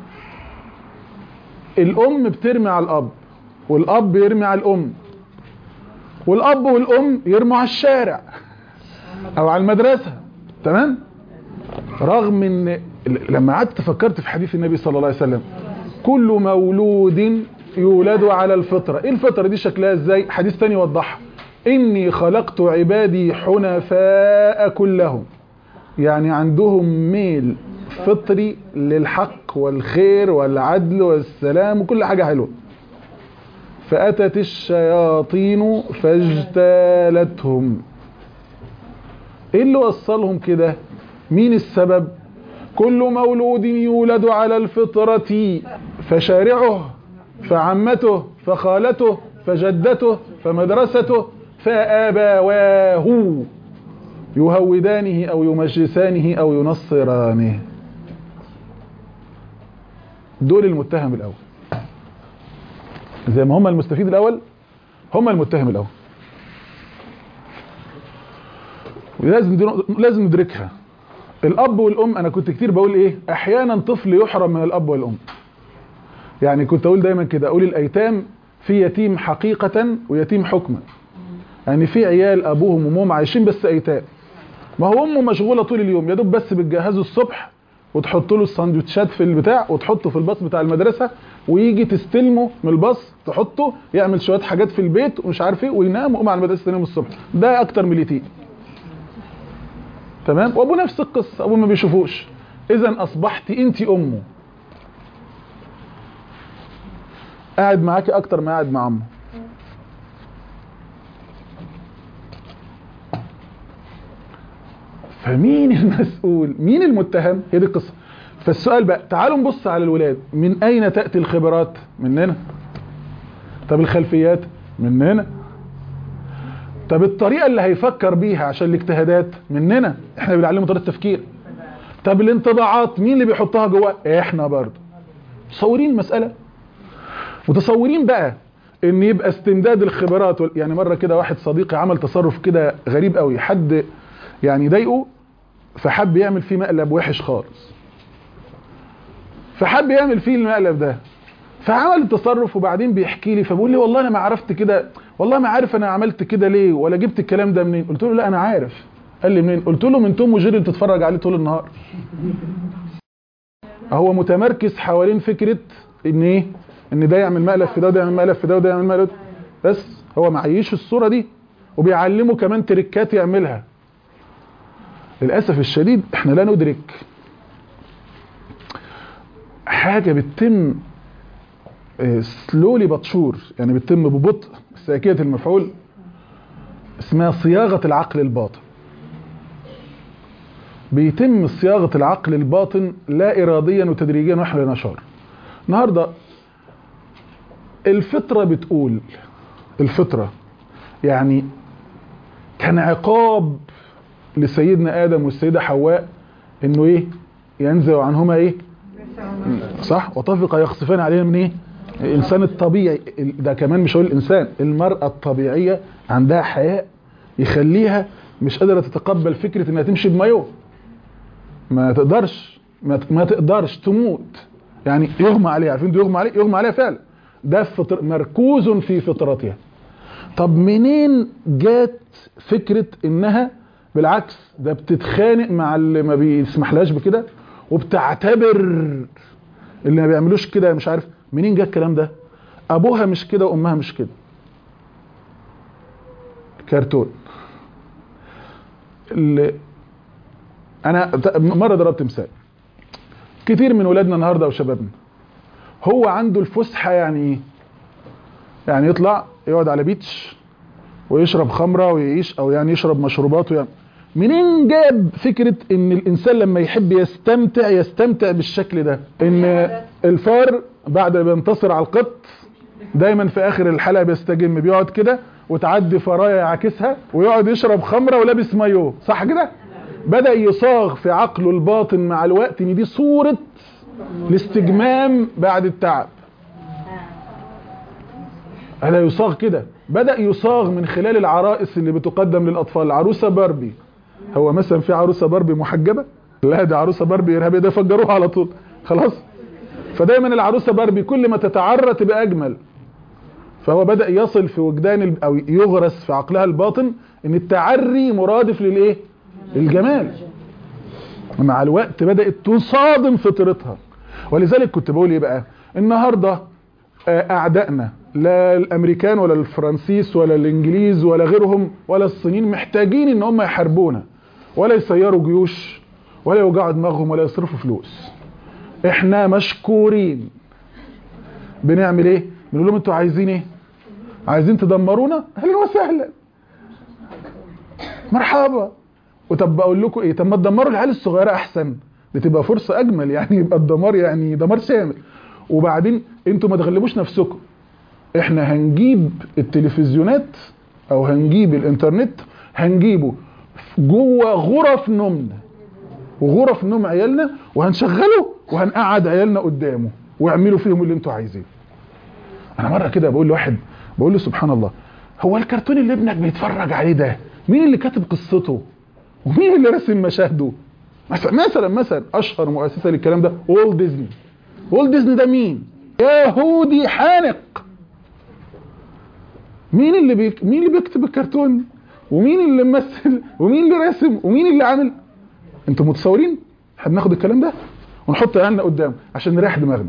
الام بترمي على الاب، والاب يرمي على الام، والاب والام يرموا على الشارع او على المدرسه، تمام؟ رغم ان لما قعدت فكرت في حديث النبي صلى الله عليه وسلم، كل مولود يولد على الفطره. ايه الفطره دي شكلها ازاي؟ حديث ثاني يوضحها، اني خلقت عبادي حنفاء كلهم، يعني عندهم ميل فطري للحق والخير والعدل والسلام وكل حاجه حلوه. فاتت الشياطين فاجتالتهم. ايه اللي وصلهم كده؟ مين السبب؟ كل مولود يولد على الفطرة، فشارعه فعمته فخالته فجدته فمدرسته فآبواه يهودانه أو يمجسانه أو ينصرانه. دول المتهم الأول، زي ما هم المستفيد الأول هم المتهم الأول. لازم لازم ندركها. الاب والام، انا كنت كتير بقول ايه، احيانا طفل يحرم من الاب والام. يعني كنت اقول دايما كده، اقول الايتام في يتيم حقيقة ويتيم حكما. يعني في عيال ابوهم وامهم عايشين بس ايتام، ما هو امه مشغوله طول اليوم، يا دوب بس بتجهزه الصبح وتحط له الساندوتشات في البتاع وتحطه في الباص بتاع المدرسه، ويجي تستلمه من الباص تحطه يعمل شويه حاجات في البيت ومش عارف ايه وينام ويقوم على المدرسه تاني الصبح. ده اكتر من اليتيم. تمام. وابوه نفس القصه، ابوه ما بيشوفوش. اذا اصبحت انت امه، قاعد معاكي اكتر ما قاعد مع امه. فمين المسؤول؟ مين المتهم؟ هي دي القصه. فالسؤال بقى، تعالوا نبص على الولاد، من اين تاتي الخبرات؟ مننا. طب الخلفيات؟ مننا. طب الطريقه اللي هيفكر بيها عشان الاجتهادات؟ مننا، احنا بنعلمه طريقه التفكير. طب الانطباعات مين اللي بيحطها جواه؟ احنا برضه. متصورين المساله؟ متصورين بقى ان يبقى استمداد الخبرات وال... يعني مره كده واحد صديقي عمل تصرف كده غريب قوي، حد يعني ضايقه فحب يعمل فيه مقلب وحش خالص، فحب يعمل فيه المقلب ده، فعمل التصرف وبعدين بيحكي لي، فبقول لي والله انا ما عرفت كده، والله ما عارف انا عملت كده ليه ولا جبت الكلام ده منين. قلت له لا انا عارف. قال لي منين؟ قلت له من توم وجيري اللي بتتفرج عليه طول النهار. هو متمركز حوالين فكره ان ايه؟ ان ده يعمل مقلب في ده وده يعمل مقلب في ده وده يعمل مقلب، بس هو معيش الصوره دي، وبيعلمه كمان تريكات يعملها. للاسف الشديد احنا لا ندرك حاجه بتتم سلولي بطشور، يعني بتتم ببطء ساكيه المفعول، اسمها صياغه العقل الباطن. بيتم صياغه العقل الباطن لا اراديا وتدريجيا واحنا لا نشعر. النهارده الفطره بتقول، الفطره يعني كان عقاب لسيدنا ادم والسيده حواء انه ايه؟ ينزع عنهما ايه؟ صح؟ وطفق يخصفان عليها من ايه؟ الانسان الطبيعي ده، كمان مش هقول الانسان، المراه الطبيعيه عندها حياء يخليها مش قادره تتقبل فكره انها تمشي بمايوه. ما تقدرش ما تقدرش تموت، يعني يغمى عليها. عارفين يغمى عليه؟ يغمى عليها فعلا. ده فطر مركوز في فطرتها. طب منين جات فكره انها بالعكس ده بتتخانق مع اللي ما بيسمحلهاش بكده، وبتعتبر اللي ما بيعملوش كده مش عارف منين جه الكلام ده؟ ابوها مش كده وامها مش كده. كرتون. اللي انا مره ضربت مثال، كتير من ولادنا النهارده وشبابنا هو عنده الفسحه، يعني ايه؟ يعني يطلع يقعد على بيتش ويشرب خمره ويعيش، او يعني يشرب مشروبات ويعمل. منين جاب فكره ان الانسان لما يحب يستمتع يستمتع بالشكل ده؟ ان الفار بعد ما بينتصر على القط دايما في اخر الحلقه بيستجم، بيقعد كده وتعدي فرايه يعاكسها ويقعد يشرب خمره ولابس مايوه، صح كده؟ بدا يصاغ في عقله الباطن مع الوقت ان دي صوره الاستجمام بعد التعب. هذا يصاغ كده، بدا يصاغ من خلال العرائس اللي بتقدم للاطفال. عروسه باربي، هو مثلا في عروسه باربي محجبه؟ لا، دي عروسه باربي ارهابيه، ده فجروها على طول خلاص. فدايما العروسه باربي كل ما تتعرى تبقى اجمل. فهو بدا يصل في وجدان او يغرس في عقلها الباطن ان التعري مرادف للايه؟ الجمال. مع الوقت بدات تصادم فطرتها. ولذلك كنت بقول ايه بقى النهارده؟ اعدائنا لا الامريكان ولا الفرنسيس ولا الانجليز ولا غيرهم ولا الصينيين محتاجين ان هم يحاربونا، ولا يسيروا جيوش ولا يوجعوا دماغهم ولا يصرفوا فلوس. احنا مشكورين. بنعمل ايه؟ بنقول لهم انتوا عايزين ايه؟ عايزين تدمرونا؟ اهلا وسهلا، مرحبا. وطب بقول لكم ايه؟ طب ما تدمروا العيال الصغيره احسن، دي تبقى فرصه اجمل، يعني يبقى الدمار يعني دمار شامل. وبعدين انتوا ما تغلبوش نفسكم، احنا هنجيب التلفزيونات او هنجيب الانترنت، هنجيبه جوه غرف نومنا وغرف نوم عيالنا، وهنشغله وهنقعد عيالنا قدامه ويعملوا فيهم اللي انتوا عايزينه. انا مره كده بقول لواحد، بقول له سبحان الله، هو الكرتون اللي ابنك بيتفرج عليه ده مين اللي كاتب قصته ومين اللي رسم مشاهده؟ مثلا مثلا اشهر مؤسسه للكلام ده والت ديزني. والت ديزني ده مين؟ يهودي حانق. مين اللي بيك... مين اللي بيكتب الكرتون؟ ومين اللي ممثل ومين اللي راسم ومين اللي عامل. انتوا متصورين؟ احنا بناخد الكلام ده ونحط عيننا قدام عشان نريح دماغنا.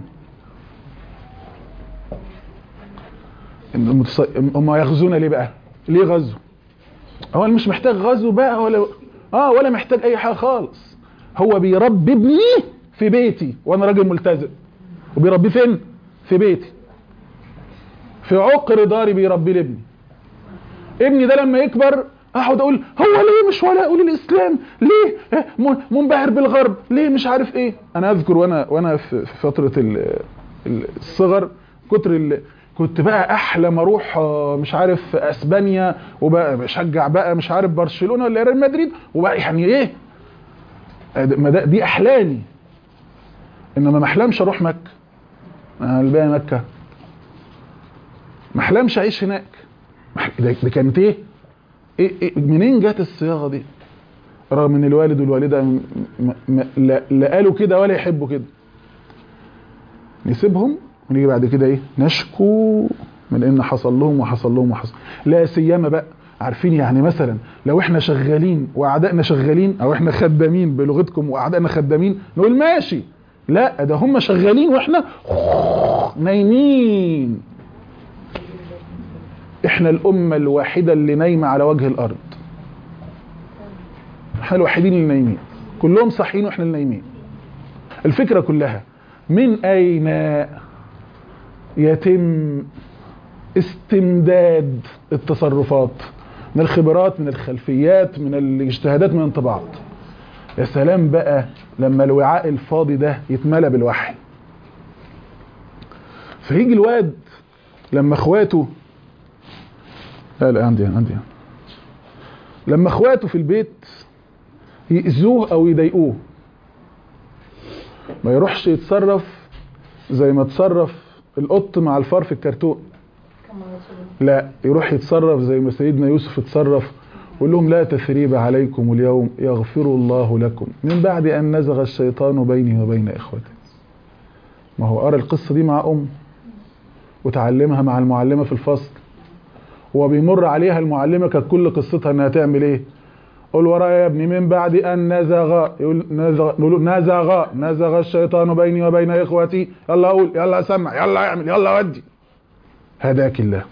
هم يغزونا ليه بقى؟ ليه غزو؟ هو مش محتاج غزو بقى ولا اه ولا محتاج اي حاجه خالص. هو بيربي ابني في بيتي وانا راجل ملتزم، وبيربيه فين؟ في بيتي، في عقر داري بيربي لابني. ابني ده لما يكبر اقعد اقول هو ليه مش ولا اقول الاسلام؟ ليه منبهر بالغرب؟ ليه مش عارف ايه؟ انا اذكر وانا وانا في فتره الصغر كتر كنت بقى احلم اروح مش عارف اسبانيا، وبقى بشجع بقى مش عارف برشلونه ولا ريال مدريد، وبقى يعني ايه دي احلامي. انما ما احلمش اروح مكه، انا الباقي مكه ما احلمش اعيش هناك. دي كانت ايه؟ إيه, إيه منين جت الصياغه دي؟ رغم ان الوالد والوالده م م لا, لا قالوا كده ولا يحبوا كده. نسيبهم ونيجي بعد كده ايه؟ نشكو من ان حصل لهم وحصل لهم وحصل. لا سيما بقى عارفين يعني مثلا لو احنا شغالين واعدائنا شغالين، او احنا خدامين بلغتكم واعدائنا خدامين، نقول ماشي. لا ده هم شغالين واحنا نايمين. احنا الامه الوحيده اللي نايمه على وجه الارض. احنا الوحيدين اللي نايمين، كلهم صاحيين واحنا اللي نايمين. الفكره كلها من اين يتم استمداد التصرفات؟ من الخبرات، من الخلفيات، من الاجتهادات، من الانطباعات. يا سلام بقى لما الوعاء الفاضي ده يتملى بالوحي. فيجي الواد لما اخواته لا لا عندي عندي لما اخواته في البيت يأذوه او يضايقوه، ما يروحش يتصرف زي ما تصرف القط مع الفار في الكرتون. لا يروح يتصرف زي ما سيدنا يوسف اتصرف، ويقول لهم لا تثريب عليكم اليوم يغفر الله لكم من بعد ان نزغ الشيطان بيني وبين اخوتي. ما هو قرأ القصه دي مع ام وتعلمها مع المعلمه في الفصل، وبيمر عليها المعلمه كانت كل قصتها انها تعمل ايه؟ قول ورايا يا ابني من بعد ان نزغ، يقول نزغ نزغ نزغ الشيطان بيني وبين اخوتي، يلا اقول يلا اسمع يلا اعمل يلا ودي. هداك الله.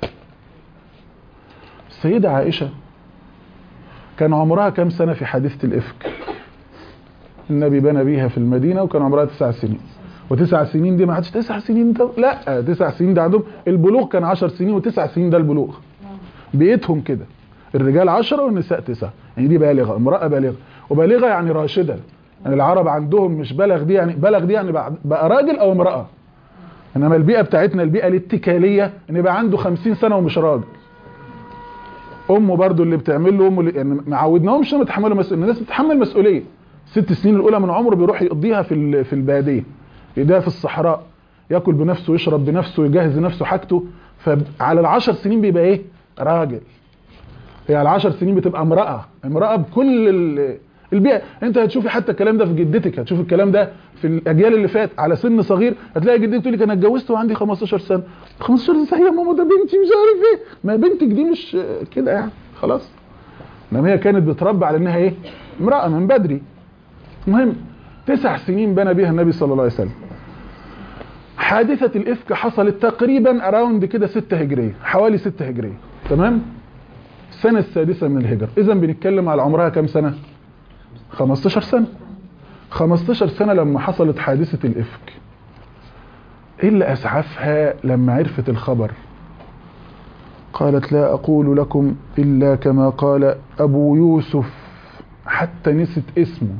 السيده عائشه كان عمرها كم سنه في حادثه الافك؟ النبي بنى بيها في المدينه وكان عمرها تسع سنين. وتسع سنين دي ما عادش تسع سنين ده، لا تسع سنين ده عندهم البلوغ كان عشر سنين، وتسع سنين ده البلوغ. بيتهم كده الرجال عشرة والنساء تسعة، يعني دي بالغه، امراه بالغه. وبالغه يعني راشده. يعني العرب عندهم مش بلغ دي يعني بلغ دي يعني بقى راجل او امراه. انما البيئه بتاعتنا البيئه الاتكاليه ان يبقى عنده خمسين سنه ومش راجل. امه برضو اللي بتعمل له امه يعني ما عودناهمش انهم يتحملوا مسؤوليه. الناس بتتحمل مسؤوليه. ست سنين الاولى من عمره بيروح يقضيها في في الباديه، يقضيها في الصحراء، ياكل بنفسه ويشرب بنفسه ويجهز لنفسه حاجته. فعلى العشر سنين بيبقى ايه؟ راجل. هي على العشر سنين بتبقى امراه، امراه بكل البيئه. انت هتشوفي حتى الكلام ده في جدتك، هتشوفي الكلام ده في الاجيال اللي فات على سن صغير. هتلاقي جدتك تقول لك انا اتجوزت وعندي خمستاشر سنه. خمستاشر سنه يا ماما ده بنتي مش عارف ايه. ما بنتك دي مش كده يعني خلاص. انما هي كانت بتربى على انها ايه؟ امراه من بدري. المهم تسع سنين بنى بيها النبي صلى الله عليه وسلم. حادثه الافك حصلت تقريبا اراوند كده ستة هجريه، حوالي ستة هجريه، تمام؟ السنه السادسه من الهجره. اذا بنتكلم على عمرها كام سنه؟ خمستاشر سنه. خمستاشر سنه لما حصلت حادثه الافك. ايه اللي اسعفها لما عرفت الخبر؟ قالت لا اقول لكم الا كما قال ابو يوسف، حتى نسيت اسمه.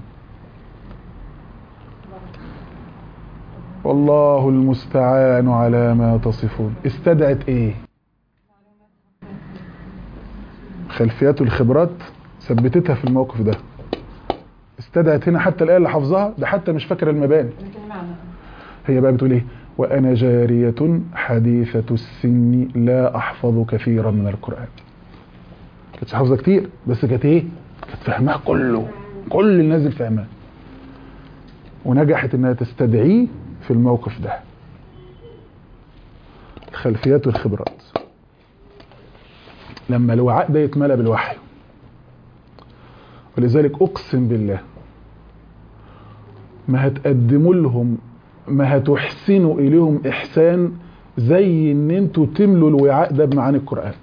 والله المستعان على ما تصفون. استدعت ايه؟ خلفيات الخبرات ثبتتها في الموقف ده. استدعت هنا حتى الآية اللي حافظها ده، حتى مش فاكره المباني. هي بقى بتقول ايه؟ وانا جارية حديثة السن لا احفظ كثيرا من القرآن. كانتش حافظه كتير بس كانت ايه؟ كانت فاهماه كله، كل الناس فاهماه. ونجحت انها تستدعيه في الموقف ده. الخلفيات والخبرات. لما الوعاء ده يتملى بالوحي ولذلك اقسم بالله ما هتقدموا لهم، ما هتحسنوا اليهم احسان زي ان انتوا تملوا الوعاء ده بمعاني القرآن.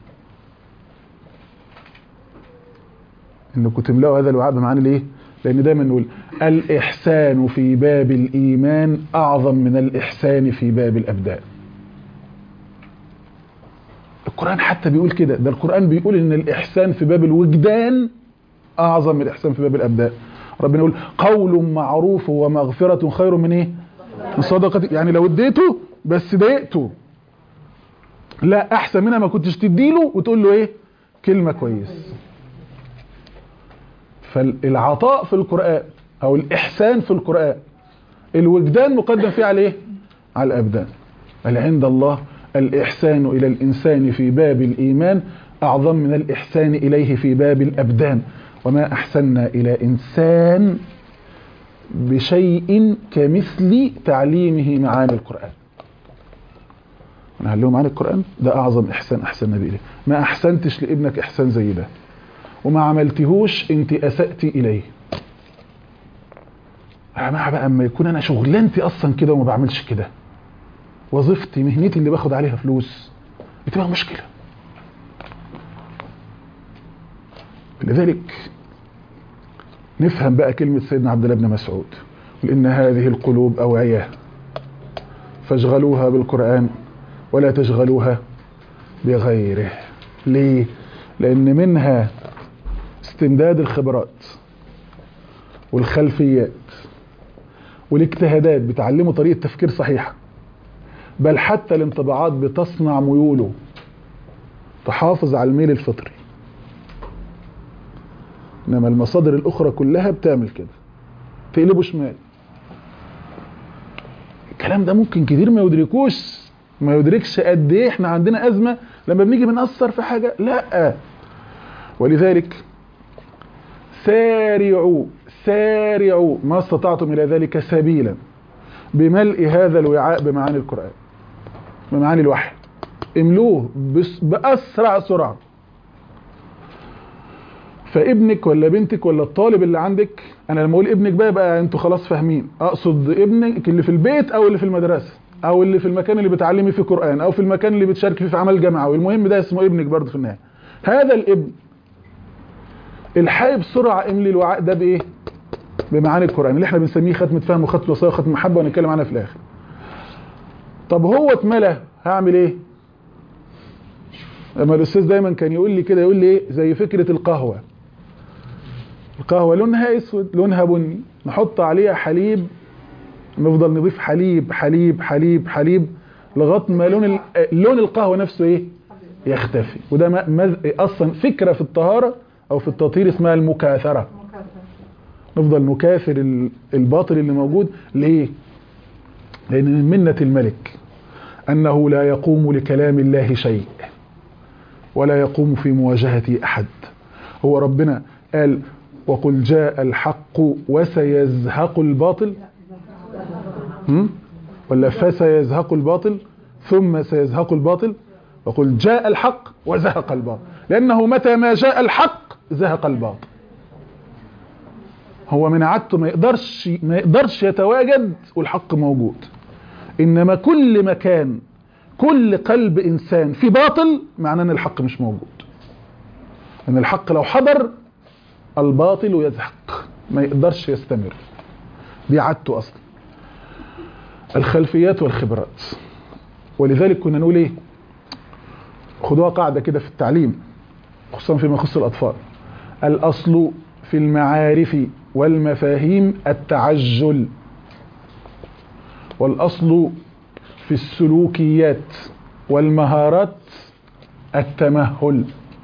انكم تملأوا هذا الوعاء بمعاني ليه؟ لان دايما نقول الاحسان في باب الايمان اعظم من الاحسان في باب الابدان. القرآن حتى بيقول كده، ده القرآن بيقول ان الاحسان في باب الوجدان اعظم من الاحسان في باب الابدان. ربنا يقول قول معروف ومغفرة خير من ايه؟ من صدقة. يعني لو اديته بس ضايقته لا احسن منها ما كنتش تديله وتقول له ايه؟ كلمة كويس. فالعطاء في القرآن او الاحسان في القرآن الوجدان مقدم فيه على ايه؟ على الابدان. قال عند الله الاحسان الى الانسان في باب الايمان اعظم من الاحسان اليه في باب الابدان. وما احسننا الى انسان بشيء كمثل تعليمه معاني القرآن. انا هقول لهم معاني القرآن ده اعظم احسان احسننا به اليه. ما احسنتش لابنك احسان زي ده وما عملتهوش انت اسأت اليه. يا جماعه بقى اما يكون انا شغلانتي اصلا كده وما بعملش كده، وظيفتي مهنتي اللي باخد عليها فلوس، بتبقى مشكله. لذلك نفهم بقى كلمه سيدنا عبد الله بن مسعود، لان هذه القلوب اوعيه فاشغلوها بالقرآن ولا تشغلوها بغيره. ليه؟ لان منها استمداد الخبرات والخلفيات والاجتهادات بتعلمه طريقة تفكير صحيحة، بل حتى الانطباعات بتصنع ميوله تحافظ على الميل الفطري. انما المصادر الاخرى كلها بتعمل كده، تقلبه شمال. الكلام ده ممكن كتير ما يدركوش، ما يدركش قد ايه احنا عندنا ازمة لما بنيجي بنأثر في حاجة. لا، ولذلك سارعوا سارعوا ما استطعتم الى ذلك سبيلا بملء هذا الوعاء بمعاني القرآن، بمعاني الوحي. املوه بأسرع سرعة. فابنك ولا بنتك ولا الطالب اللي عندك، انا لما اقول ابنك بقى بقى انتوا خلاص فاهمين، اقصد ابنك اللي في البيت او اللي في المدرسة او اللي في المكان اللي بتعلمي فيه قرآن او في المكان اللي بتشاركي فيه في عمل جماعي، والمهم ده اسمه ابنك برضه في النهاية. هذا الابن الحي بسرعة املي الوعاء ده بايه؟ بمعاني القرآن اللي احنا بنسميه ختمة فهم وختمة وصايا وختمة محبة، ونتكلم عنها في الاخر. طب هو اتملى هعمل ايه؟ اما الاستاذ دايما كان يقول لي كده، يقول لي ايه؟ زي فكرة القهوة. القهوة لونها اسود لونها بني، نحط عليها حليب، نفضل نضيف حليب حليب حليب حليب لغايه ما لون لون القهوة نفسه ايه؟ يختفي. وده ما اصلا فكرة في الطهارة او في التطهير اسمها المكاثرة. نفضل نكاثر الباطل اللي موجود. ليه؟ لان من منة الملك انه لا يقوم لكلام الله شيء ولا يقوم في مواجهة احد. هو ربنا قال وقل جاء الحق وسيزهق الباطل، هم؟ ولا فسيزهق الباطل ثم سيزهق الباطل؟ وقل جاء الحق وزهق الباطل، لانه متى ما جاء الحق زهق الباطل. هو من عادته ما يقدرش ما يقدرش يتواجد والحق موجود. انما كل مكان كل قلب انسان في باطل معناه ان الحق مش موجود. ان الحق لو حضر الباطل يزهق، ما يقدرش يستمر. دي عادته اصلا. الخلفيات والخبرات. ولذلك كنا نقول ايه؟ خدوها قاعدة كده في التعليم خصوصا فيما يخص الاطفال. الاصل في المعارف والمفاهيم التعجل، والاصل في السلوكيات والمهارات التمهل.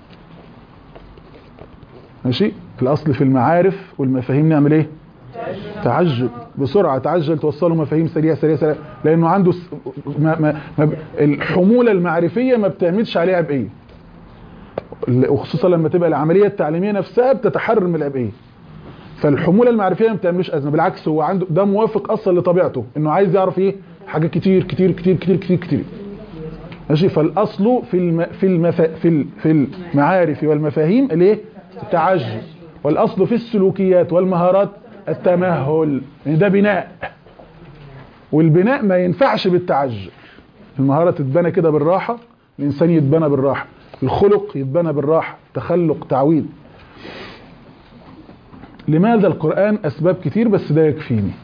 ماشي؟ الاصل في المعارف والمفاهيم نعمل ايه؟ تعجل بسرعه، تعجل توصله مفاهيم سريعه سريعه سريعه، لانه عنده س... ما... ما... ما... الحموله المعرفيه ما بتعملش عليها عبئيه، وخصوصا لما تبقى العمليه التعليميه نفسها بتتحرر من العبئيه. فالحموله المعرفيه ما بتعملش ازمه، بالعكس هو عنده ده موافق اصلا لطبيعته، انه عايز يعرف ايه؟ حاجات كتير كتير كتير كتير كتير كتير. ماشي؟ فالاصل في الم... في المف... في ال... في المعارف والمفاهيم الايه؟ التعجل. والأصل في السلوكيات والمهارات التمهل، يعني ده بناء، والبناء ما ينفعش بالتعجل. المهارة تتبنى كده بالراحة، الإنسان يتبنى بالراحة، الخلق يتبنى بالراحة، تخلق تعويد. لماذا القرآن؟ أسباب كتير بس ده يكفيني.